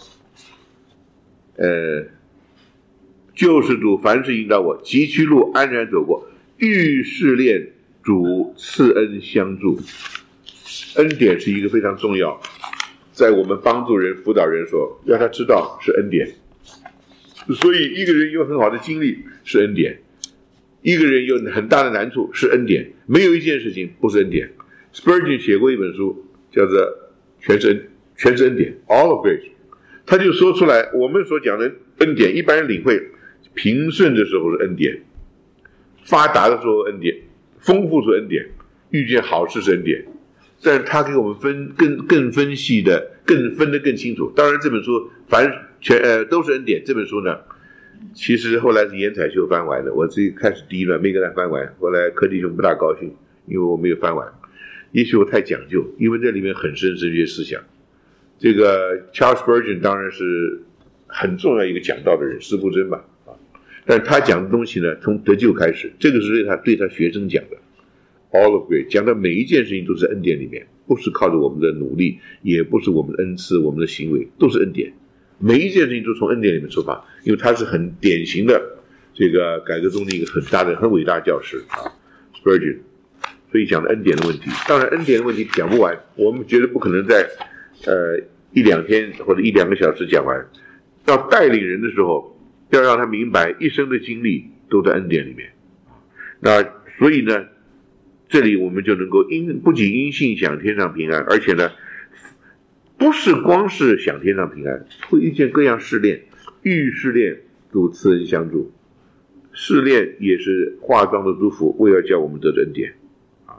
A: 救世主凡事引导我，崎岖路安然走过，遇试炼主赐恩相助。恩典是一个非常重要，在我们帮助人、辅导人说，要他知道是恩典。所以一个人有很好的经历是恩典，一个人有很大的难处是恩典，没有一件事情不是恩典。Spurgeon 写过一本书叫做全是恩典 All of Grace， 他就说出来我们所讲的恩典，一般人领会平顺的时候是恩典，发达的时候恩典，丰富是恩典，遇见好事是恩典。但是他给我们更分析的，分得更清楚。当然这本书都是恩典。这本书呢，其实后来是严彩秀翻完的，我自己开始第一轮没跟他翻完，后来柯弟兄不大高兴，因为我没有翻完。也许我太讲究，因为这里面很深这些思想。这个 Charles Spurgeon 当然是很重要一个讲道的人，司布真吧啊，但他讲的东西呢，从得救开始，这个是对他学生讲的。All of Grace 讲的每一件事情都是恩典里面，不是靠着我们的努力，也不是我们的恩赐，我们的行为，都是恩典。每一件事情都从恩典里面出发，因为他是很典型的这个改革中的一个很大的、很伟大的教师啊 ，Spurgeon。所以讲的恩典的问题，当然恩典的问题讲不完，我们绝对不可能在1-2天或者1-2个小时讲完。要带领人的时候，要让他明白一生的经历都在恩典里面。那所以呢，这里我们就能够不仅因信享天上平安，而且呢，不是光是享天上平安，会遇见各样试炼，遇试炼主赐恩相助，试炼也是化妆的祝福，为了叫我们得恩典啊。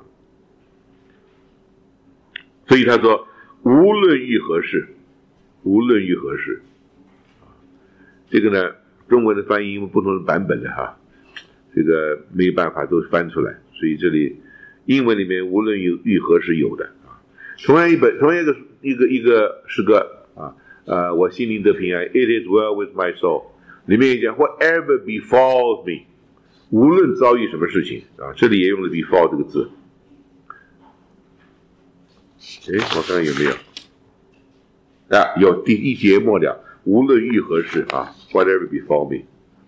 A: 所以他说，无论遇何事，无论遇何事，这个呢，中文的翻译因为不同的版本的哈，这个没有办法都翻出来，所以这里英文里面无论遇何事有的啊。同样一个诗歌啊，我心灵得平安 ，It is well with my soul， 里面也讲 Whatever befalls me， 无论遭遇什么事情啊，这里也用了 befall 这个字。我看看有没有啊？有第1节末了，无论遇何事啊 ，Whatever befall me，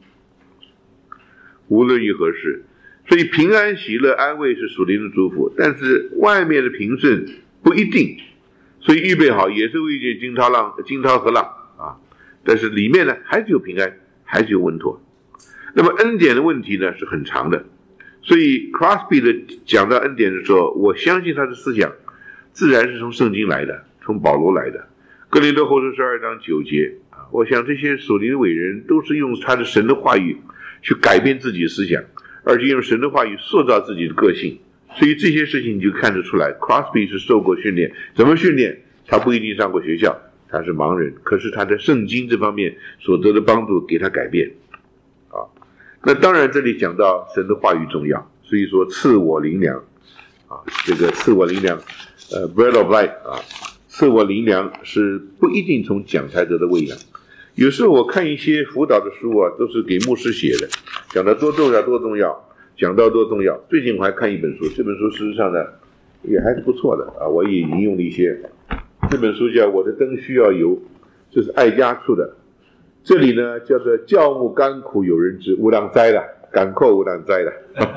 A: 无论遇何事。所以平安喜乐安慰是属灵的祝福，但是外面的平顺不一定，所以预备好也是为见惊涛和浪啊，但是里面呢还是有平安，还是有稳妥。那么恩典的问题呢是很长的，所以 Crosby 的讲到恩典的时候，我相信他的思想自然是从圣经来的，从保罗来的。哥林多后书12章9节啊，我想这些属灵的伟人都是用他的神的话语去改变自己的思想，而且用神的话语塑造自己的个性，所以这些事情你就看得出来 Crosby 是受过训练。怎么训练？他不一定上过学校，他是盲人，可是他在圣经这方面所得的帮助给他改变啊。那当然这里讲到神的话语重要，所以说赐我灵粮啊，这个赐我灵粮bread of life 啊，赐我灵粮是不一定从讲台得的喂养。有时候我看一些辅导的书啊，都是给牧师写的，讲到多重要多重要，讲到多重要。最近我还看一本书，这本书事实上呢也还是不错的啊，我也引用了一些。这本书叫《我的灯需要油》，这是爱家出的。这里呢叫做教牧甘苦有人知，无量灾了，甘苦无量灾了。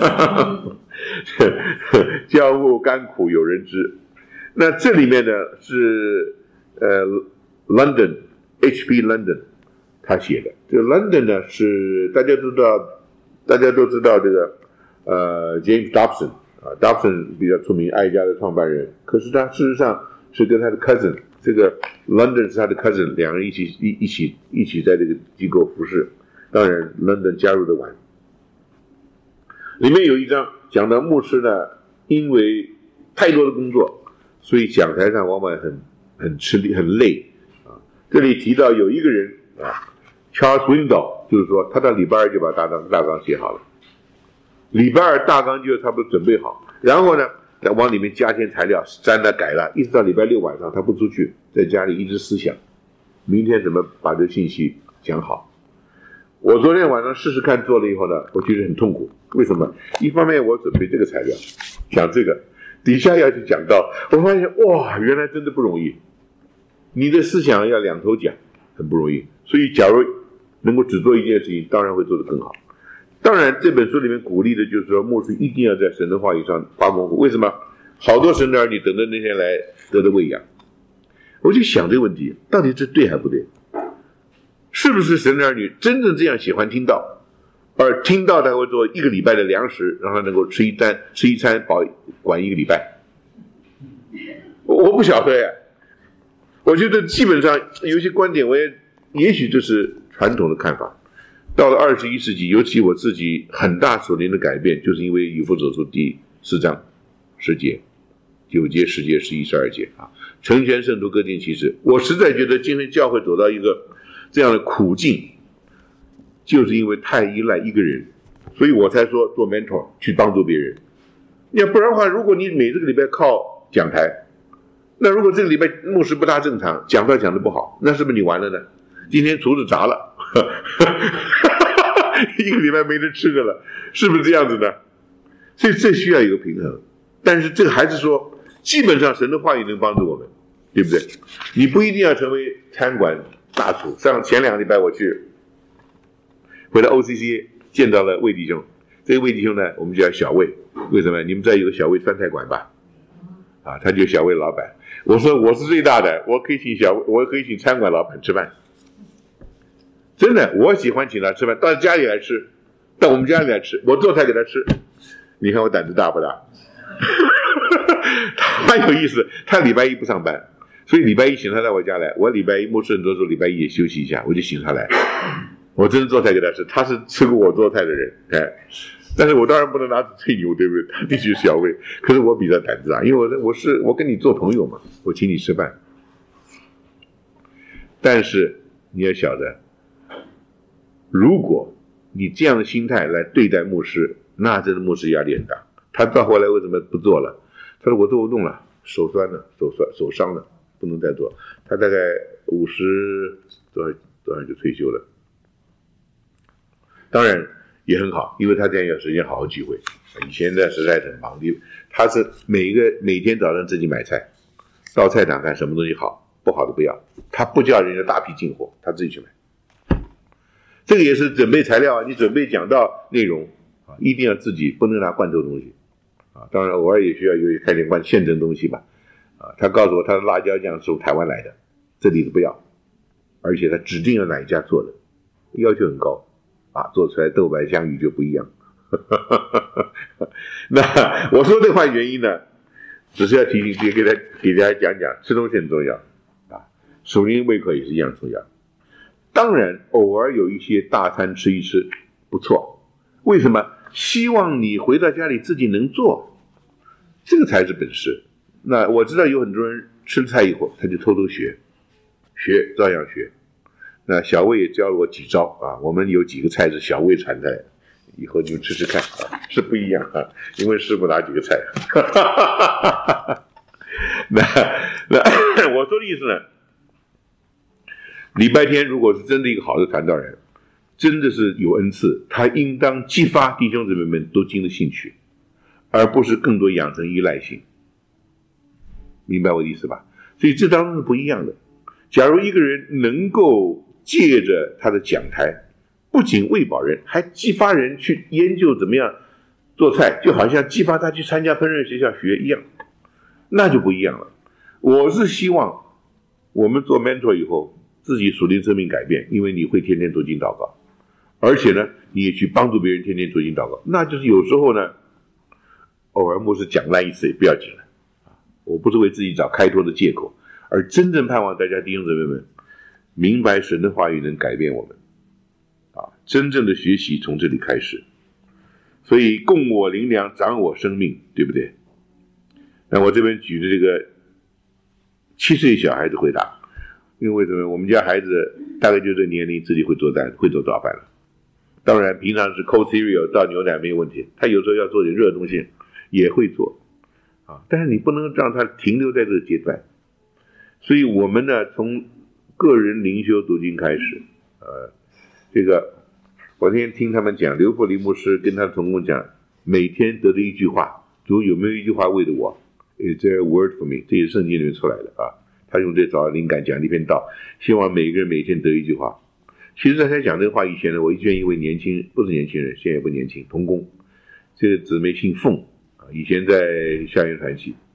A: 教牧甘苦有人知。那这里面呢是London H.P. London 他写的。这个 London 呢是大家都知道这个James Dobson 啊 ，Dobson 比较出名，爱家的创办人。可是他事实上是跟他的 cousin， 这个 London 是他的 cousin， 两人一起在这个机构服侍。当然 London 加入的晚。里面有一章讲到牧师呢，因为太多的工作，所以讲台上往往很吃力很累啊。这里提到有一个人啊 ，Charles Swindoll， 就是说他到礼拜二就把大纲写好了，礼拜二大纲就差不多准备好，然后呢再往里面加添材料，删了改了，一直到礼拜六晚上他不出去，在家里一直思想，明天怎么把这信息讲好。我昨天晚上试试看做了以后呢，我觉得很痛苦。为什么？一方面我准备这个材料，讲这个，底下要去讲到，我发现哇，原来真的不容易。你的思想要两头讲，很不容易。所以，假如能够只做一件事情，当然会做得更好。当然，这本书里面鼓励的就是说，牧师一定要在神的话语上花功夫。为什么？好多神的儿女等着那天来得的喂养。我就想这个问题，到底这对还不对？是不是神的儿女真正这样喜欢听道，而听道他会做一个礼拜的粮食，让他能够吃一餐管一个礼拜？我不晓得呀。我觉得基本上有些观点，也许这是传统的看法。到了21世纪，尤其我自己很大所领的改变，就是因为以弗所书第4章10节、9节、10节、11、12节啊，成全圣徒，各尽其事。我实在觉得今天教会走到一个这样的苦境，就是因为太依赖一个人，所以我才说做 mentor 去帮助别人。要不然的话，如果你每这个礼拜靠讲台，那如果这个礼拜牧师不大正常，讲道讲得不好，那是不是你完了呢？今天厨子砸了一个礼拜没得吃的了，是不是这样子呢？所以这需要一个平衡。但是这个还是说，基本上神的话语能帮助我们，对不对？你不一定要成为餐馆大厨。像前2个礼拜我去回到 OCC 见到了魏弟兄，这个魏弟兄呢，我们叫小魏。为什么？你们知道有个小魏川菜馆吧？啊，他就小魏老板。我说我是最大的，我可以请餐馆老板吃饭。真的，我喜欢请他吃饭，到家里来吃，到我们家里来吃，我做菜给他吃。你看我胆子大不大？他有意思，他礼拜一不上班，所以礼拜一请他到我家来。我礼拜一牧师很多时候礼拜一也休息一下，我就请他来。我真的做菜给他吃，他是吃过我做菜的人，哎，但是我当然不能拿着吹牛，对不对？他必须小魏，可是我比较胆子大，因为我跟你做朋友嘛，我请你吃饭。但是你要晓得，如果你这样的心态来对待牧师，那真的牧师压力很大。他到后来为什么不做了？他说我做不动了，手酸了，手伤了，不能再做。他大概50多少就退休了。当然也很好，因为他这样有时间好好聚会。以前呢实在很忙，他是每天早上自己买菜，到菜场看什么东西好，不好的不要，他不叫人家大批进货，他自己去买。这个也是准备材料啊，你准备讲到内容啊，一定要自己，不能拿罐头东西啊。当然偶尔也需要有开点现成东西吧啊。他告诉我他的辣椒酱是从台湾来的，这里的不要，而且他指定要哪一家做的，要求很高啊，做出来豆白香鱼就不一样。那我说这话原因呢，只是要提醒给大家讲讲，吃东西很重要啊，属灵胃口也是一样重要。当然偶尔有一些大餐吃一吃不错，为什么？希望你回到家里自己能做，这个才是本事。那我知道有很多人吃了菜以后他就偷偷学照样学。那小魏也教了我几招啊，我们有几个菜是小魏传下来的，以后你们吃吃看啊，是不一样啊，因为师傅拿几个菜。那我说的意思呢，礼拜天如果是真的一个好的传道人，真的是有恩赐，他应当激发弟兄姊妹们都尽了兴趣，而不是更多养成依赖性。明白我的意思吧？所以这当中是不一样的。假如一个人能够借着他的讲台，不仅喂饱人，还激发人去研究怎么样做菜，就好像激发他去参加烹饪学校学一样，那就不一样了。我是希望我们做 mentor 以后，自己属灵生命改变，因为你会天天读经祷告，而且呢，你也去帮助别人天天读经祷告。那就是有时候呢，偶尔牧师讲烂一次也不要紧了。我不是为自己找开脱的借口，而真正盼望大家弟兄姊妹们明白神的话语能改变我们啊！真正的学习从这里开始，所以供我灵粮，长我生命，对不对？ 那我这边举的这个7岁小孩子回答，因为什么？我们家孩子大概就这年龄自己会做早饭了。当然平常是 cold cereal 倒牛奶没有问题，他有时候要做点热东西也会做啊，但是你不能让他停留在这个阶段。所以我们呢，从个人灵修读经开始，这个我那天听他们讲，刘福林牧师跟他同工讲，每天得的一句话，主有没有一句话为了我 ？Is there a word for me？ 这也是圣经里面出来的啊。他用这找灵感讲了一篇道，希望每个人每天得一句话。其实在他讲这个话以前呢，我遇见一位不是年轻人，现在也不年轻，同工，这个姊妹姓凤啊，以前在校园团契。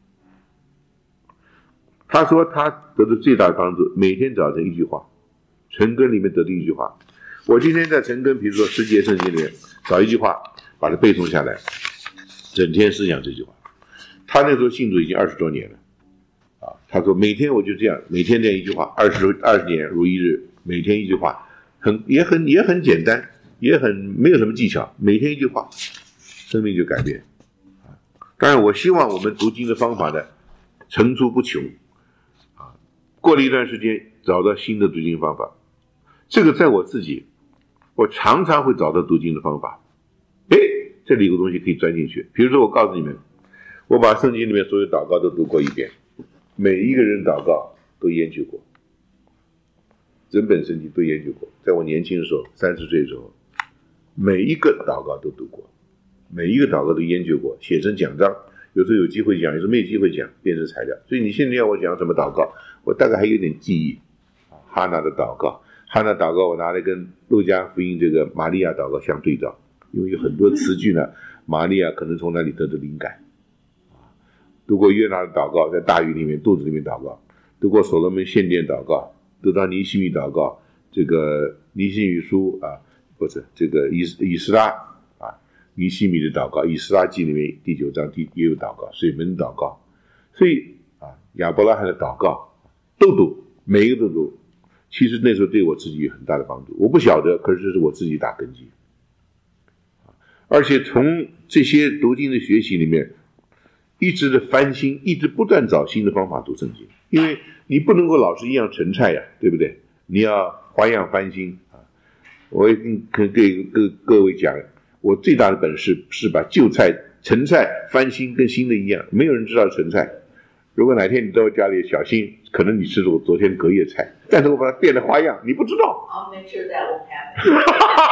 A: 他说他得的最大的帮助，每天早晨一句话，晨更里面得的一句话。我今天在晨更，比如说10节圣经里面找一句话，把它背诵下来，整天思想这句话。他那时候信主已经20多年了啊，他说每天我就这样，每天念一句话，20年如一日，每天一句话，也很简单，也很没有什么技巧，每天一句话，生命就改变。当然我希望我们读经的方法呢层出不穷啊，过了一段时间找到新的读经方法。这个在我自己，我常常会找到读经的方法。这里有个东西可以钻进去。比如说我告诉你们，我把圣经里面所有祷告都读过一遍，每一个人祷告都研究过，整本圣经都研究过。在我年轻的时候，30岁的时候，每一个祷告都读过，每一个祷告都研究过，写成讲章，有时候有机会讲，有时候没有机会讲，变成材料。所以你现在要我讲什么祷告，我大概还有点记忆。哈拿的祷告，我拿来跟路加福音这个玛利亚祷告相对照，因为有很多词句呢，玛利亚可能从那里得的灵感。读过约拿的祷告，在大鱼里面肚子里面祷告，读过所罗门献殿祷告，读到尼希米祷告，这个尼希米书啊，不是这个以斯拉啊，尼希米的祷告，以斯拉记里面第9章也有祷告，水门祷告，所以亚伯拉罕的祷告都读，每一个都读。其实那时候对我自己有很大的帮助，我不晓得，可是这是我自己打根基。而且从这些读经的学习里面，一直的翻新，一直不断找新的方法读圣经，因为你不能够老是一样陈菜呀，对不对？你要花样翻新啊！我已经跟各位讲，我最大的本事是把旧菜陈菜翻新跟新的一样，没有人知道陈菜。如果哪天你到我家里，小心可能你吃我昨天隔夜菜，但是我把它变了花样，你不知道。
B: I'll make sure that won't happen.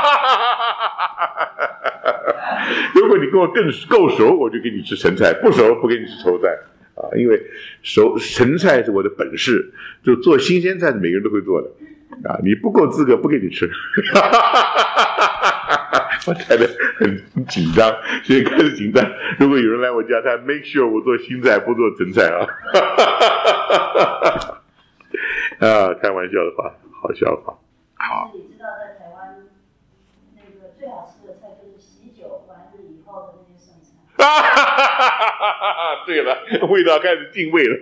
A: 如果你跟我够熟，我就给你吃陈菜；不熟，不给你吃稠菜啊。因为陈菜是我的本事，就做新鲜菜，每个人都会做的啊。你不够资格，不给你吃。我猜得很紧张，所以开始紧张。如果有人来我家，他 make sure 我做新菜，不做陈菜啊。开玩笑的话，好笑话。好。
B: 你知道在台湾那个最好吃的菜就是喜酒完了以后的那些剩菜。
A: 对了，味道开始进味了。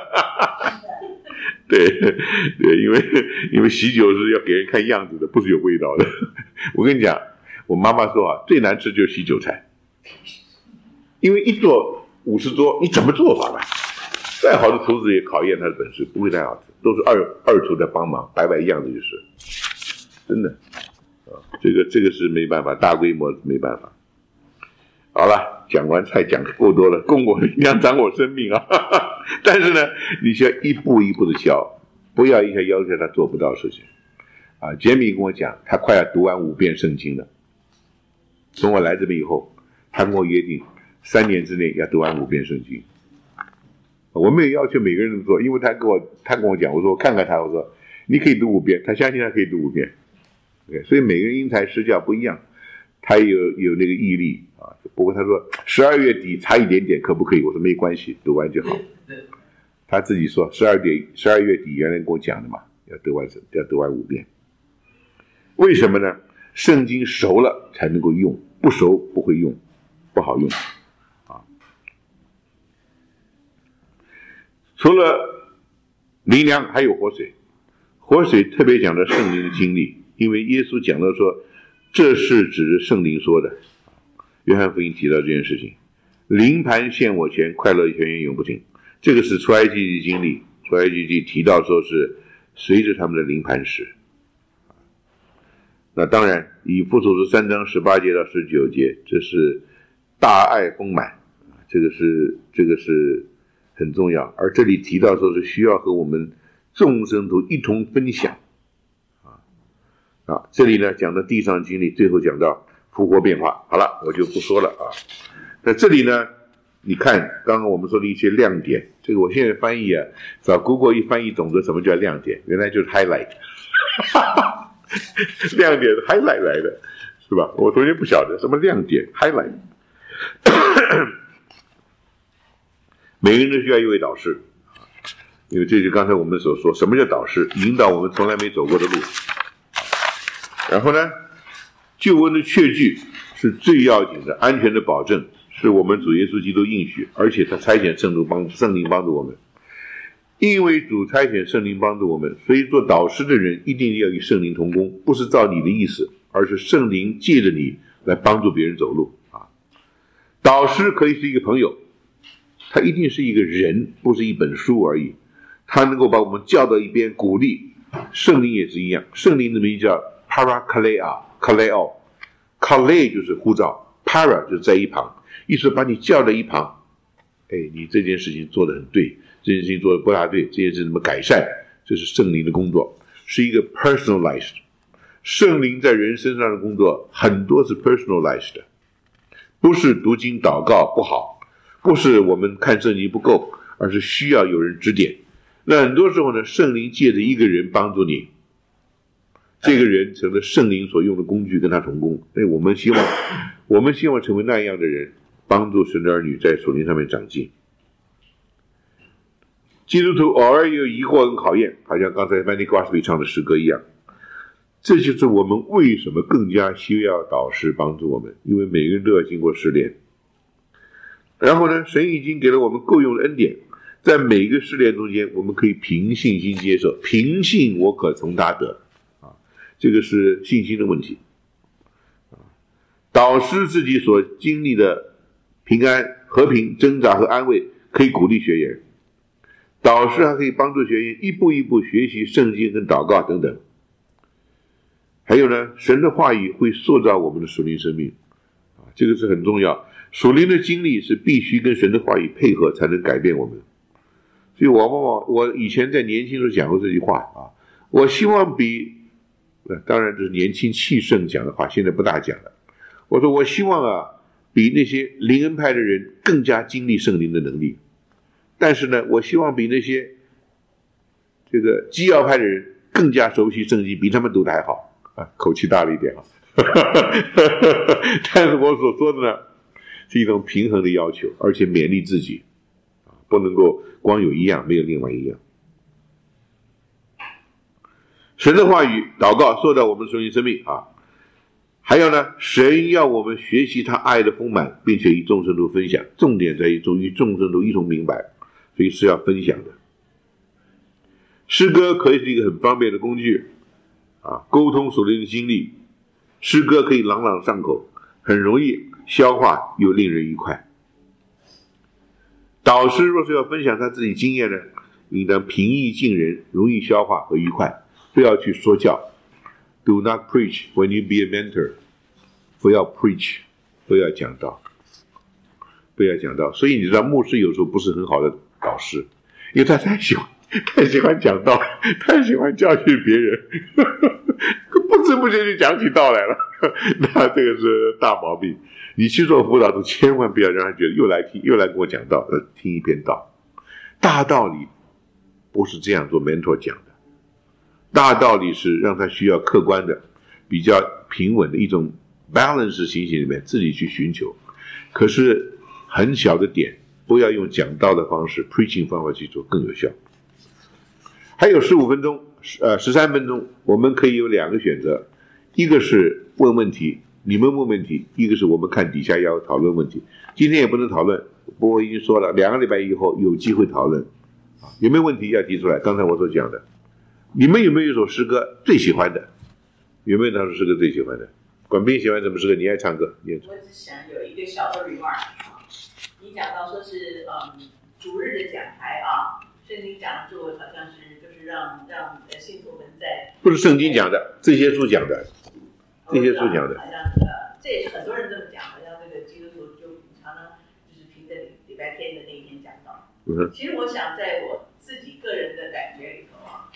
A: 对，因为喜酒是要给人看样子的，不是有味道的。我跟你讲，我妈妈说最难吃就是喜酒菜，因为一做50桌，你怎么做法吧？再好的厨子也考验他的本事，不会太好吃，都是二厨在帮忙，摆样子就是，真的，这个是没办法，大规模没办法。好了，讲完菜讲的够多了，供我力量，长我生命啊！但是呢，你需要一步一步的教，不要一下要求他做不到的事情。杰米跟我讲，他快要读完5遍圣经了。从我来这边以后，他跟我约定3年之内要读完5遍圣经。我没有要求每个人这么做，因为他跟我讲，我说我看看他，我说你可以读5遍，他相信他可以读5遍。Okay, 所以每个人因材施教不一样，他有那个毅力啊。不过他说12月底差一点点可不可以？我说没关系，读完就好。他自己说12月底原来跟我讲的嘛，要读完5遍。为什么呢？圣经熟了才能够用，不熟不会用，不好用啊。除了灵粮还有活水，活水特别讲的圣灵的经历，因为耶稣讲到说这是指着圣灵说的。约翰福音提到这件事情， 灵盘现我前，快乐泉源永不停。这个是出埃及记经历，出埃及记提到说是随着他们的灵盘使。那当然，以弗所书3章18节到19节，这是大爱丰满，这个是很重要。而这里提到说是需要和我们众生都一同分享。这里呢讲到地上经历，最后讲到复活变化。好了，我就不说了啊。那这里呢，你看刚刚我们说的一些亮点，这个我现在翻译找 Google 一翻译，懂得什么叫亮点，原来就是 highlight 亮点 highlight 来的，是吧？我昨天不晓得什么亮点 highlight 每个人都需要一位导师，因为这就刚才我们所说，什么叫导师？引导我们从来没走过的路。然后呢，救恩的确据是最要紧的，安全的保证是我们主耶稣基督应许，而且他差遣圣灵帮助我们。因为主差遣圣灵帮助我们，所以做导师的人一定要与圣灵同工，不是照你的意思，而是圣灵借着你来帮助别人走路啊。导师可以是一个朋友，他一定是一个人，不是一本书而已，他能够把我们叫到一边鼓励。圣灵也是一样，圣灵的名字叫 Parakaleo， Kale 就是呼召， Para 就是在一旁，意思把你叫到一旁，你这件事情做得很对，这件事情做得不大对，这件事怎么改善，这是圣灵的工作，是一个 personalized。 圣灵在人身上的工作很多是 personalized 的，不是读经祷告不好，不是我们看圣经不够，而是需要有人指点。那很多时候呢，圣灵借着一个人帮助你，这个人成了圣灵所用的工具，跟他同工。我们希望成为那样的人，帮助神的儿女在属灵上面长进。基督徒偶尔有疑惑跟考验，好像刚才 Manny Crosby 唱的诗歌一样，这就是我们为什么更加需要导师帮助我们，因为每个人都要经过试炼。然后呢，神已经给了我们够用的恩典，在每个试炼中间，我们可以凭信心接受，凭信我可从他得这个是信心的问题。导师自己所经历的平安、和平、挣扎和安慰，可以鼓励学员。导师还可以帮助学员一步一步学习圣经跟祷告等等。还有呢，神的话语会塑造我们的属灵生命，这个是很重要。属灵的经历是必须跟神的话语配合，才能改变我们。所以我以前在年轻时候讲过这句话我希望比，当然这是年轻气盛讲的话，现在不大讲了。我说我希望比那些灵恩派的人更加经历圣灵的能力，但是呢，我希望比那些这个基要派的人更加熟悉圣经，比他们读的还好口气大了一点但是我所说的呢，是一种平衡的要求，而且勉励自己不能够光有一样没有另外一样。神的话语祷告塑造我们的属灵生命还有呢，神要我们学习他爱的丰满，并且与众生都分享，重点在于与众生都一同明白，所以是要分享的。诗歌可以是一个很方便的工具沟通属灵的经历，诗歌可以朗朗上口，很容易消化又令人愉快。导师若是要分享他自己经验呢，应当平易近人，容易消化和愉快，不要去说教。Do not preach when you be a mentor， 不要 preach， 不要讲道，不要讲道。所以你知道牧师有时候不是很好的导师，因为他太喜欢讲道，太喜欢教训别人不知不觉就讲起道来了那这个是大毛病。你去做辅导都千万不要让他觉得又来跟我讲道，听一篇道。大道理不是这样做 mentor 讲的，大道理是让他需要客观的比较平稳的一种 balance 情形里面自己去寻求。可是很小的点不要用讲道的方式 preaching 方法去做更有效。还有15分钟13分钟，我们可以有2个选择，一个是问问题，你们问问题，一个是我们看底下要讨论问题。今天也不能讨论，不过我已经说了2个礼拜以后有机会讨论有没有问题要提出来。刚才我所讲的，你们有没有一首诗歌最喜欢的？有没有那首诗歌最喜欢的？管斌喜欢什么诗歌？你爱唱歌，你也唱。
C: 我只想有一个小的 remark， 你讲到说是主日的讲台啊，圣经讲的作为好像是就是让信徒们在
A: 不是圣经讲的，这些书讲的，这些书讲的，
C: 好像这也是很多人这么讲，好像这个基督徒就常常就是凭着礼拜天的那一天讲到。其实我想在我自己个人的感觉里头啊，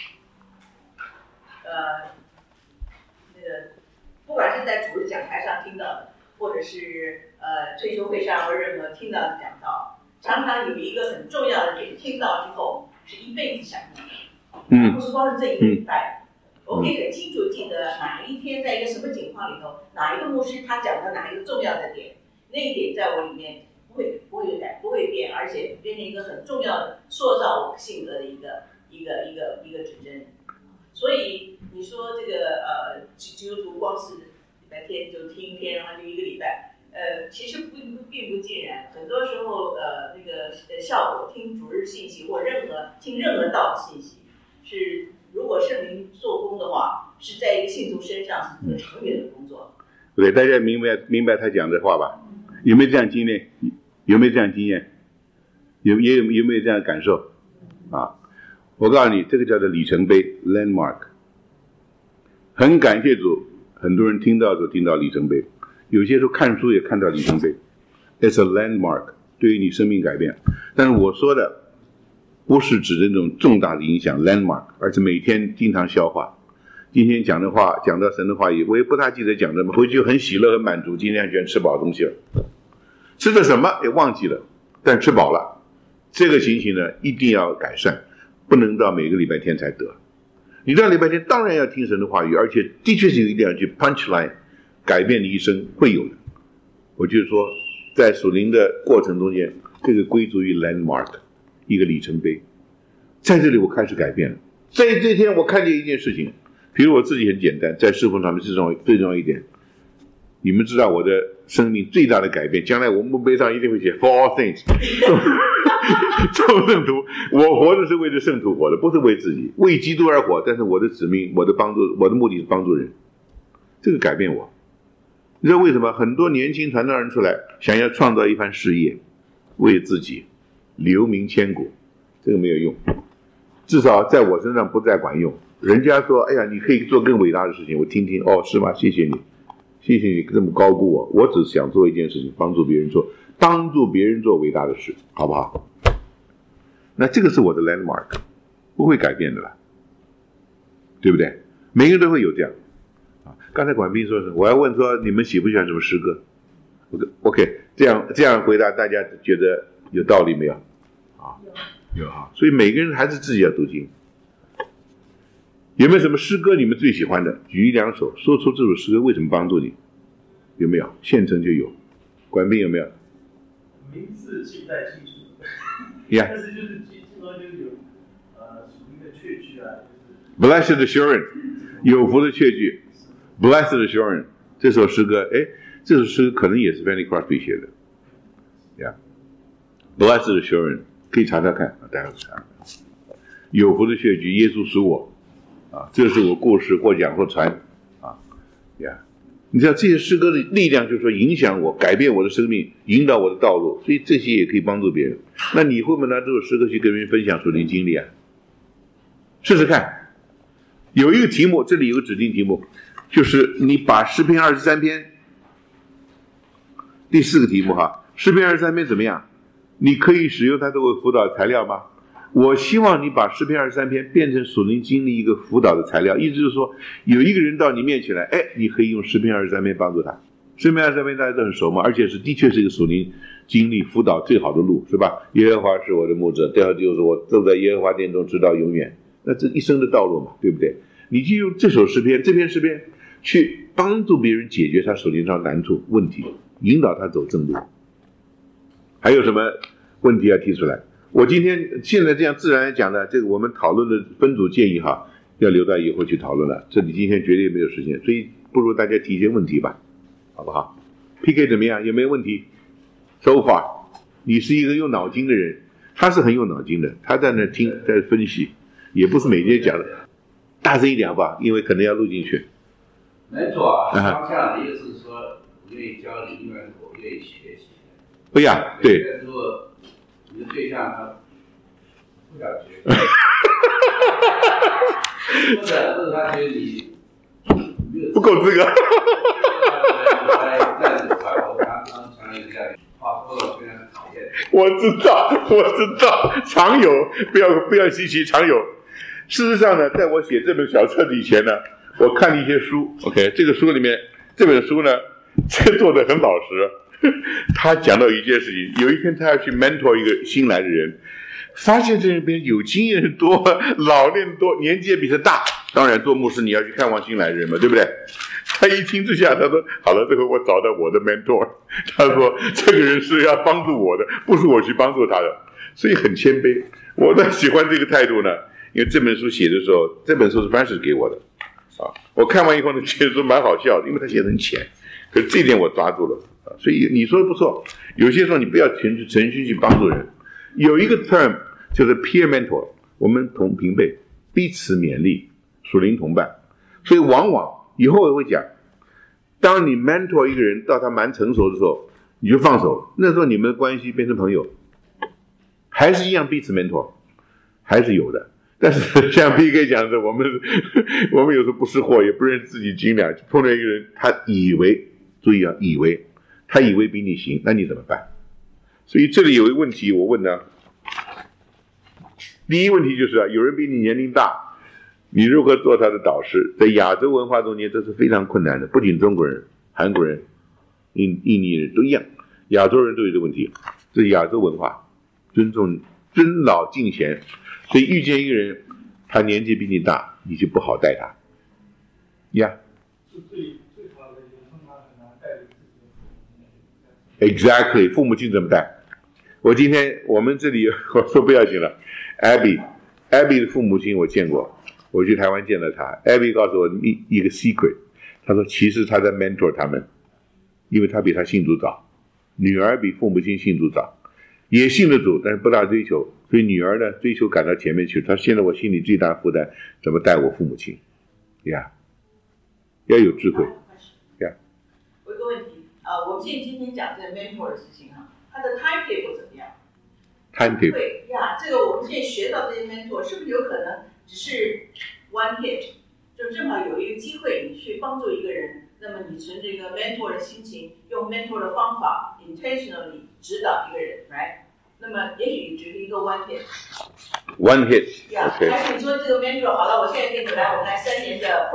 C: 那个不管是在主日讲台上听到的，或者是退休会上或任何听到的讲道，常常有一个很重要的点，听到之后是一辈子想的，不是光是这一个礼拜。我可以很清楚记得哪一天在一个什么情况里头，哪一个牧师他讲的哪一个重要的点，那一点在我里面不会改，不会变，而且变成一个很重要的塑造我性格的一个指针。所以你说这个基督徒光是礼拜天就听一天，然后就一个礼拜，其实并不尽然。很多时候那个效果，听主日信息或听任何道的信息，是如果圣灵做工的话，是在一个信徒身上是长远的工作。
A: 对，大家明白他讲的话吧？有没有这样经验？有没有这样经验？有没有这样的感受？啊，我告诉你，这个叫做里程碑 （landmark）。很感谢主，很多人听到就听到里程碑，有些时候看书也看到里程碑。It's a landmark， 对于你生命改变。但是我说的不是指这种重大的影响 landmark， 而是每天经常消化。今天讲的话，讲到神的话语，我也不大记得讲什么，回去很喜乐很满足，今天居然吃饱东西了，吃的什么也忘记了，但吃饱了。这个情形呢，一定要改善，不能到每个礼拜天才得。你到礼拜天当然要听神的话语，而且的确是一定要去 punchline， 改变你一生会有的。我就是说，在属灵的过程中间，这个归属于 landmark， 一个里程碑。在这里我开始改变了。在这天我看见一件事情，比如我自己很简单，在侍奉上面最重要一点，你们知道我的生命最大的改变，将来我墓碑上一定会写 for all things 做圣徒，我活的是为了圣徒活的，不是为自己，为基督而活，但是我的使命，我的目的是帮助人，这个改变我。你知道为什么很多年轻传道人出来想要创造一番事业，为自己留名千古，这个没有用，至少在我身上不再管用。人家说哎呀你可以做更伟大的事情，我听听，哦是吗？谢谢你，谢谢你这么高估我，我只想做一件事情，帮助别人做伟大的事，好不好？那这个是我的 landmark， 不会改变的了，对不对？每个人都会有这样。刚才管斌说是，我要问说你们喜不喜欢什么诗歌 ？OK， 这样回答大家觉得有道理没有？有啊。所以每个人还是自己要读经。有没有什么诗歌你们最喜欢的？举一两首，说出这首诗歌为什么帮助你？有没有？现成就有。管斌有没有？
D: 名字记不太清楚。但是就是记说就是有属灵的确据啊，就是
A: Blessed Assurance， 有福的确据。Blessed Assurance 这首诗歌，这首诗歌可能也是 Fanny Crosby 写的。Blessed Assurance 可以查查看，大家查。有福的确据，耶稣属我。这是我故事或讲或传。你知道这些诗歌的力量就是说影响我，改变我的生命，引导我的道路，所以这些也可以帮助别人。那你会不会拿这首诗歌去跟别人分享属灵经历啊？试试看。有一个题目，这里有个指定题目，就是你把诗篇23篇，第4个题目哈，诗篇23篇怎么样？你可以使用它作为辅导材料吗？我希望你把诗篇23篇变成属灵经历一个辅导的材料，意思就是说，有一个人到你面前来，你可以用诗篇23篇帮助他。诗篇23篇大家都很熟嘛，而且的确是一个属灵经历辅导最好的路，是吧？耶和华是我的牧者，最后就是我走在耶和华殿中直到永远。那这一生的道路嘛，对不对？你就用这篇诗篇去帮助别人解决他属灵上难处问题，引导他走正路。还有什么问题要提出来？我现在这样自然来讲呢，这个我们讨论的分组建议哈，要留到以后去讨论了。这里今天绝对没有时间，所以不如大家提一些问题吧，好不好 ？PK 怎么样？有没有问题 ？So far， 你是一个用脑筋的人，他是很有脑筋的，他在那听，在分析，也不是每天讲的。大声一点好不好？因为可能要录进去。
E: 没错，当下的意思是说，我愿意教你，因为我愿意学习。
A: 哎呀，对。
E: 如果你的对象他不想学，或者他觉得你
A: 不够资格。我知道，常有，不要稀奇，常有。事实上呢，在我写这本小册子以前呢，我看了一些书 ，OK， 这个书里面，这本书呢，这作者很老实，他讲到一件事情，有一天他要去 mentor 一个新来的人，发现这边有经验多，老练多，年纪也比他大。当然，做牧师你要去看望新来的人嘛，对不对？他一听之下，他说：“好了，这回我找到我的 mentor。”他说：“这个人是要帮助我的，不是我去帮助他的。”所以很谦卑。我倒喜欢这个态度呢，因为这本书写的时候，这本书是Francis给我的啊。我看完以后呢，觉得说蛮好笑的，因为他写得很浅，可是这一点我抓住了啊。所以你说的不错，有些时候你不要诚心去帮助人。有一个 term 就是 peer mentor， 我们同平辈彼此勉励，属灵同伴。所以往往以后我会讲，当你 mentor 一个人到他蛮成熟的时候，你就放手，那时候你们的关系变成朋友，还是一样彼此 mentor， 还是有的。但是像 PK 讲的，我们有时候不识货，也不认自己斤两，碰到一个人，他以为，注意啊，他以为比你行，那你怎么办？所以这里有一个问题，我问呢，第一问题就是啊，有人比你年龄大，你如何做他的导师？在亚洲文化中间，这是非常困难的，不仅中国人、韩国人、印尼人都一样，亚洲人都有这个问题。这是亚洲文化，尊老敬贤，所以遇见一个人，他年纪比你大，你就不好带他。呀、
D: 最好的也通常很难带着自己的
A: Exactly， 父母亲怎么带？我们这里我说不要紧了 ，Abby 的父母亲我见过。我去台湾见了他 ，Abby 告诉我一个 secret， 他说其实他在 mentor 他们，因为他比他信主早，女儿比父母亲信主早，也信得主，但是不大追求，所以女儿呢追求赶到前面去。他现在我心里最大负担，怎么带我父母亲？呀，要有智慧。呀，
C: 我有个问题我们今天讲这个 mentor 的事情它的 timetable 怎么样
A: ？timetable
C: 对呀，这个我们现在学到这些 mentor 是不是有可能？只是 one hit， 就正好有一个机会，你去帮助一个人，那么你存着一个 mentor 的心情，用 mentor 的方法 intentionally 指导一个人 ，right？ 那么也许你只是一个 one
A: hit。One hit。
C: 呀，还是你说这个 mentor 好了，我现在跟你来，我们来3年的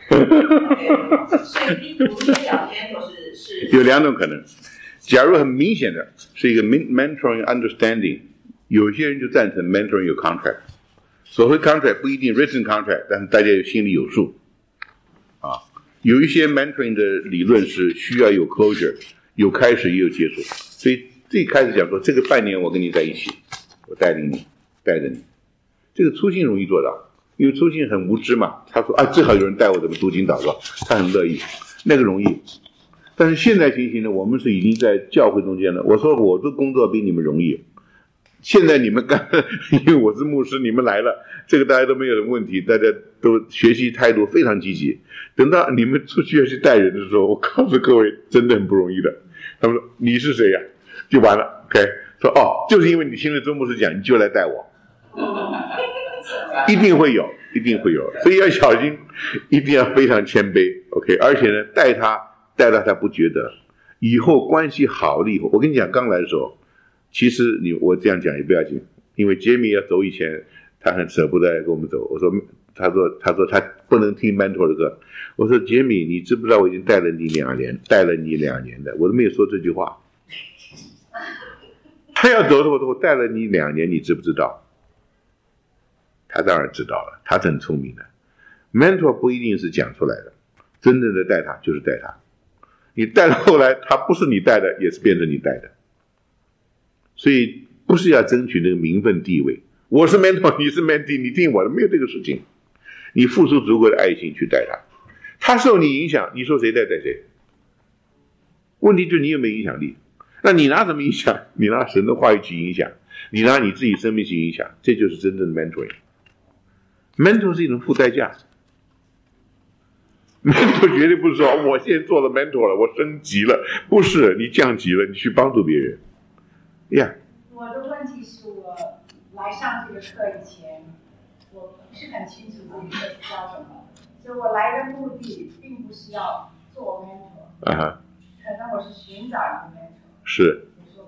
C: program。OK， 所以我们现在讲的 mentor 是
A: 有两种可能。假如很明显的是一个 mentoring understanding， 有些人就赞成 mentoring 有 contract。所谓 contract 不一定 written contract， 但是大家心里有数啊。有一些 mentoring 的理论是需要有 closure， 有开始也有结束。所以最开始讲说，这个半年我跟你在一起，我带领你，带着你，这个初心容易做到，因为初心很无知嘛。他说啊，最好有人带我怎么读经祷告，他很乐意，那个容易。但是现在情形呢，我们是已经在教会中间了。我说我的工作比你们容易。现在你们干，因为我是牧师，你们来了，这个大家都没有什么问题，大家都学习态度非常积极。等到你们出去要去带人的时候，我告诉各位，真的很不容易的。他们说你是谁呀？就完了 ，OK？ 说哦，就是因为你听了周牧师讲，你就来带我，一定会有，所以要小心，一定要非常谦卑 ，OK？ 而且呢，带到他不觉得，以后关系好了以后，我跟你讲，刚来的时候。其实我这样讲也不要紧，因为杰米要走以前，他很舍不得跟我们走。我说，他说他不能听 mentor 的歌。我说杰米，你知不知道我已经带了你2年的，我都没有说这句话。他要走的时候，我带了你2年，你知不知道？他当然知道了，他很聪明的。mentor 不一定是讲出来的，真正的带他就是带他。你带到后来，他不是你带的，也是变成你带的。所以不是要争取那个名分地位，我是 mentor， 你是 mentee， 你听我的，没有这个事情。你付出足够的爱心去带他，他受你影响，你说谁带谁。问题就是你有没有影响力？那你拿什么影响？你拿神的话语去影响，你拿你自己生命去影响，这就是真正的 mentoring。mentor 是一种付代价。mentor 绝对不是说我现在做了 mentor 了，我升级了，不是，你降级了，你去帮助别人。 呀。
F: 我的问题是我来上这个课以前，我不是很清楚这个课是教什么，所以我来的目的并不是要做 mentor， 可能我是寻找一个 mentor。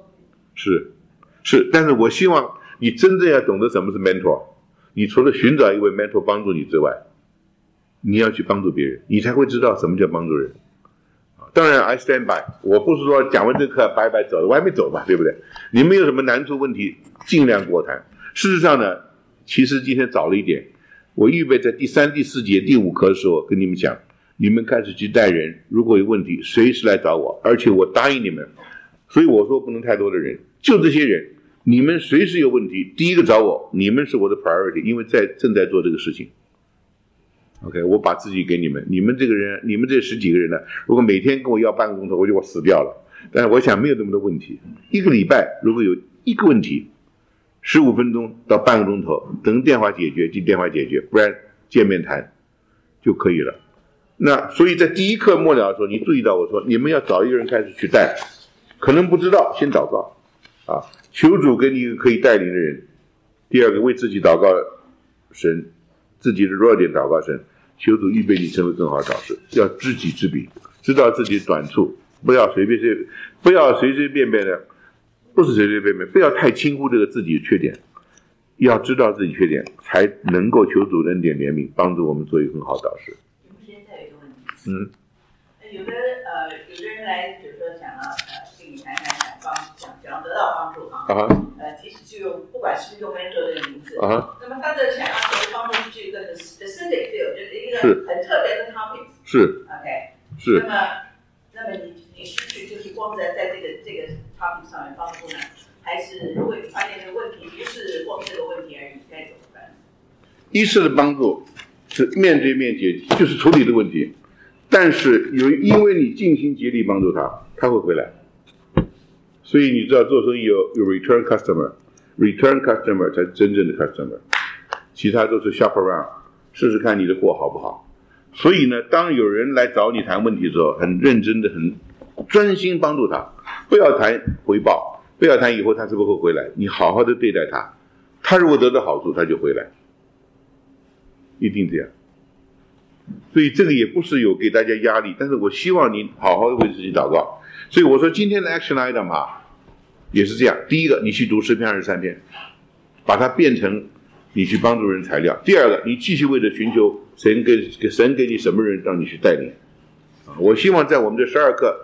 A: 是，但是我希望你真正要懂得什么是 mentor， 你除了寻找一位 mentor 帮助你之外，你要去帮助别人，你才会知道什么叫帮助人。当然 I stand by， 我不是说讲完这课拜拜走，我还没走吧，对不对？你们有什么难处问题尽量跟我谈。事实上呢，其实今天早了一点，我预备在第3、第4节、第5课的时候跟你们讲，你们开始去带人，如果有问题随时来找我，而且我答应你们，所以我说不能太多的人，就这些人，你们随时有问题第一个找我，你们是我的 priority， 因为正在做这个事情。OK， 我把自己给你们，你们这个人，你们这10几个人呢，如果每天跟我要半个钟头，我就死掉了。但是我想没有那么多问题，一个礼拜如果有一个问题，15分钟到半个钟头，等电话解决就电话解决，不然见面谈就可以了。那所以在第1课末了的时候，你注意到我说你们要找一个人开始去带，可能不知道先祷告啊，求主给你一个可以带领的人。第2个为自己祷告神，自己的弱点祷告神，求主预备你成为更好的导师，要知己知彼，知道自己的短处，不要随随便便的，不是随随便便，不要太轻忽这个自己的缺点，要知道自己缺点，才能够求主恩典怜悯，帮助我们做一个很好的导师。
C: 现在有一个问题，有的人来，比如说想要跟你谈谈，想要得到帮助即使就用不管是不是用 mentor 这个名字，那么他的想要得到帮助是一个很 specific field， 就是一个很特别的 topic，
A: 是
C: OK，
A: 是。
C: 那么你是不是就是光在这个 topic 上面帮助呢？还是如果你发现这个问题不是光这个问题而已，该怎么办？
A: 医师的帮助是面对面解，就是处理的问题，但是因为你尽心竭力帮助他，他会回来。所以你知道做生意有 return customer 才是真正的 customer， 其他都是 shop around， 试试看你的货好不好。所以呢，当有人来找你谈问题的时候，很认真的很专心帮助他，不要谈回报，不要谈以后他是不是会回来，你好好的对待他，他如果得到好处他就回来，一定这样。所以这个也不是有给大家压力，但是我希望你好好的为自己祷告。所以我说今天的 action item 也是这样，第1个你去读诗篇23篇，把它变成你去帮助人材料。第2个你继续为了寻求神给你什么人让你去带领。我希望在我们这12课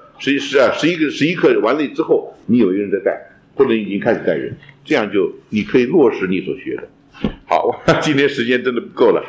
A: 11课完了之后，你有一个人在带，或者你已经开始带人，这样就你可以落实你所学的。好，今天时间真的不够了。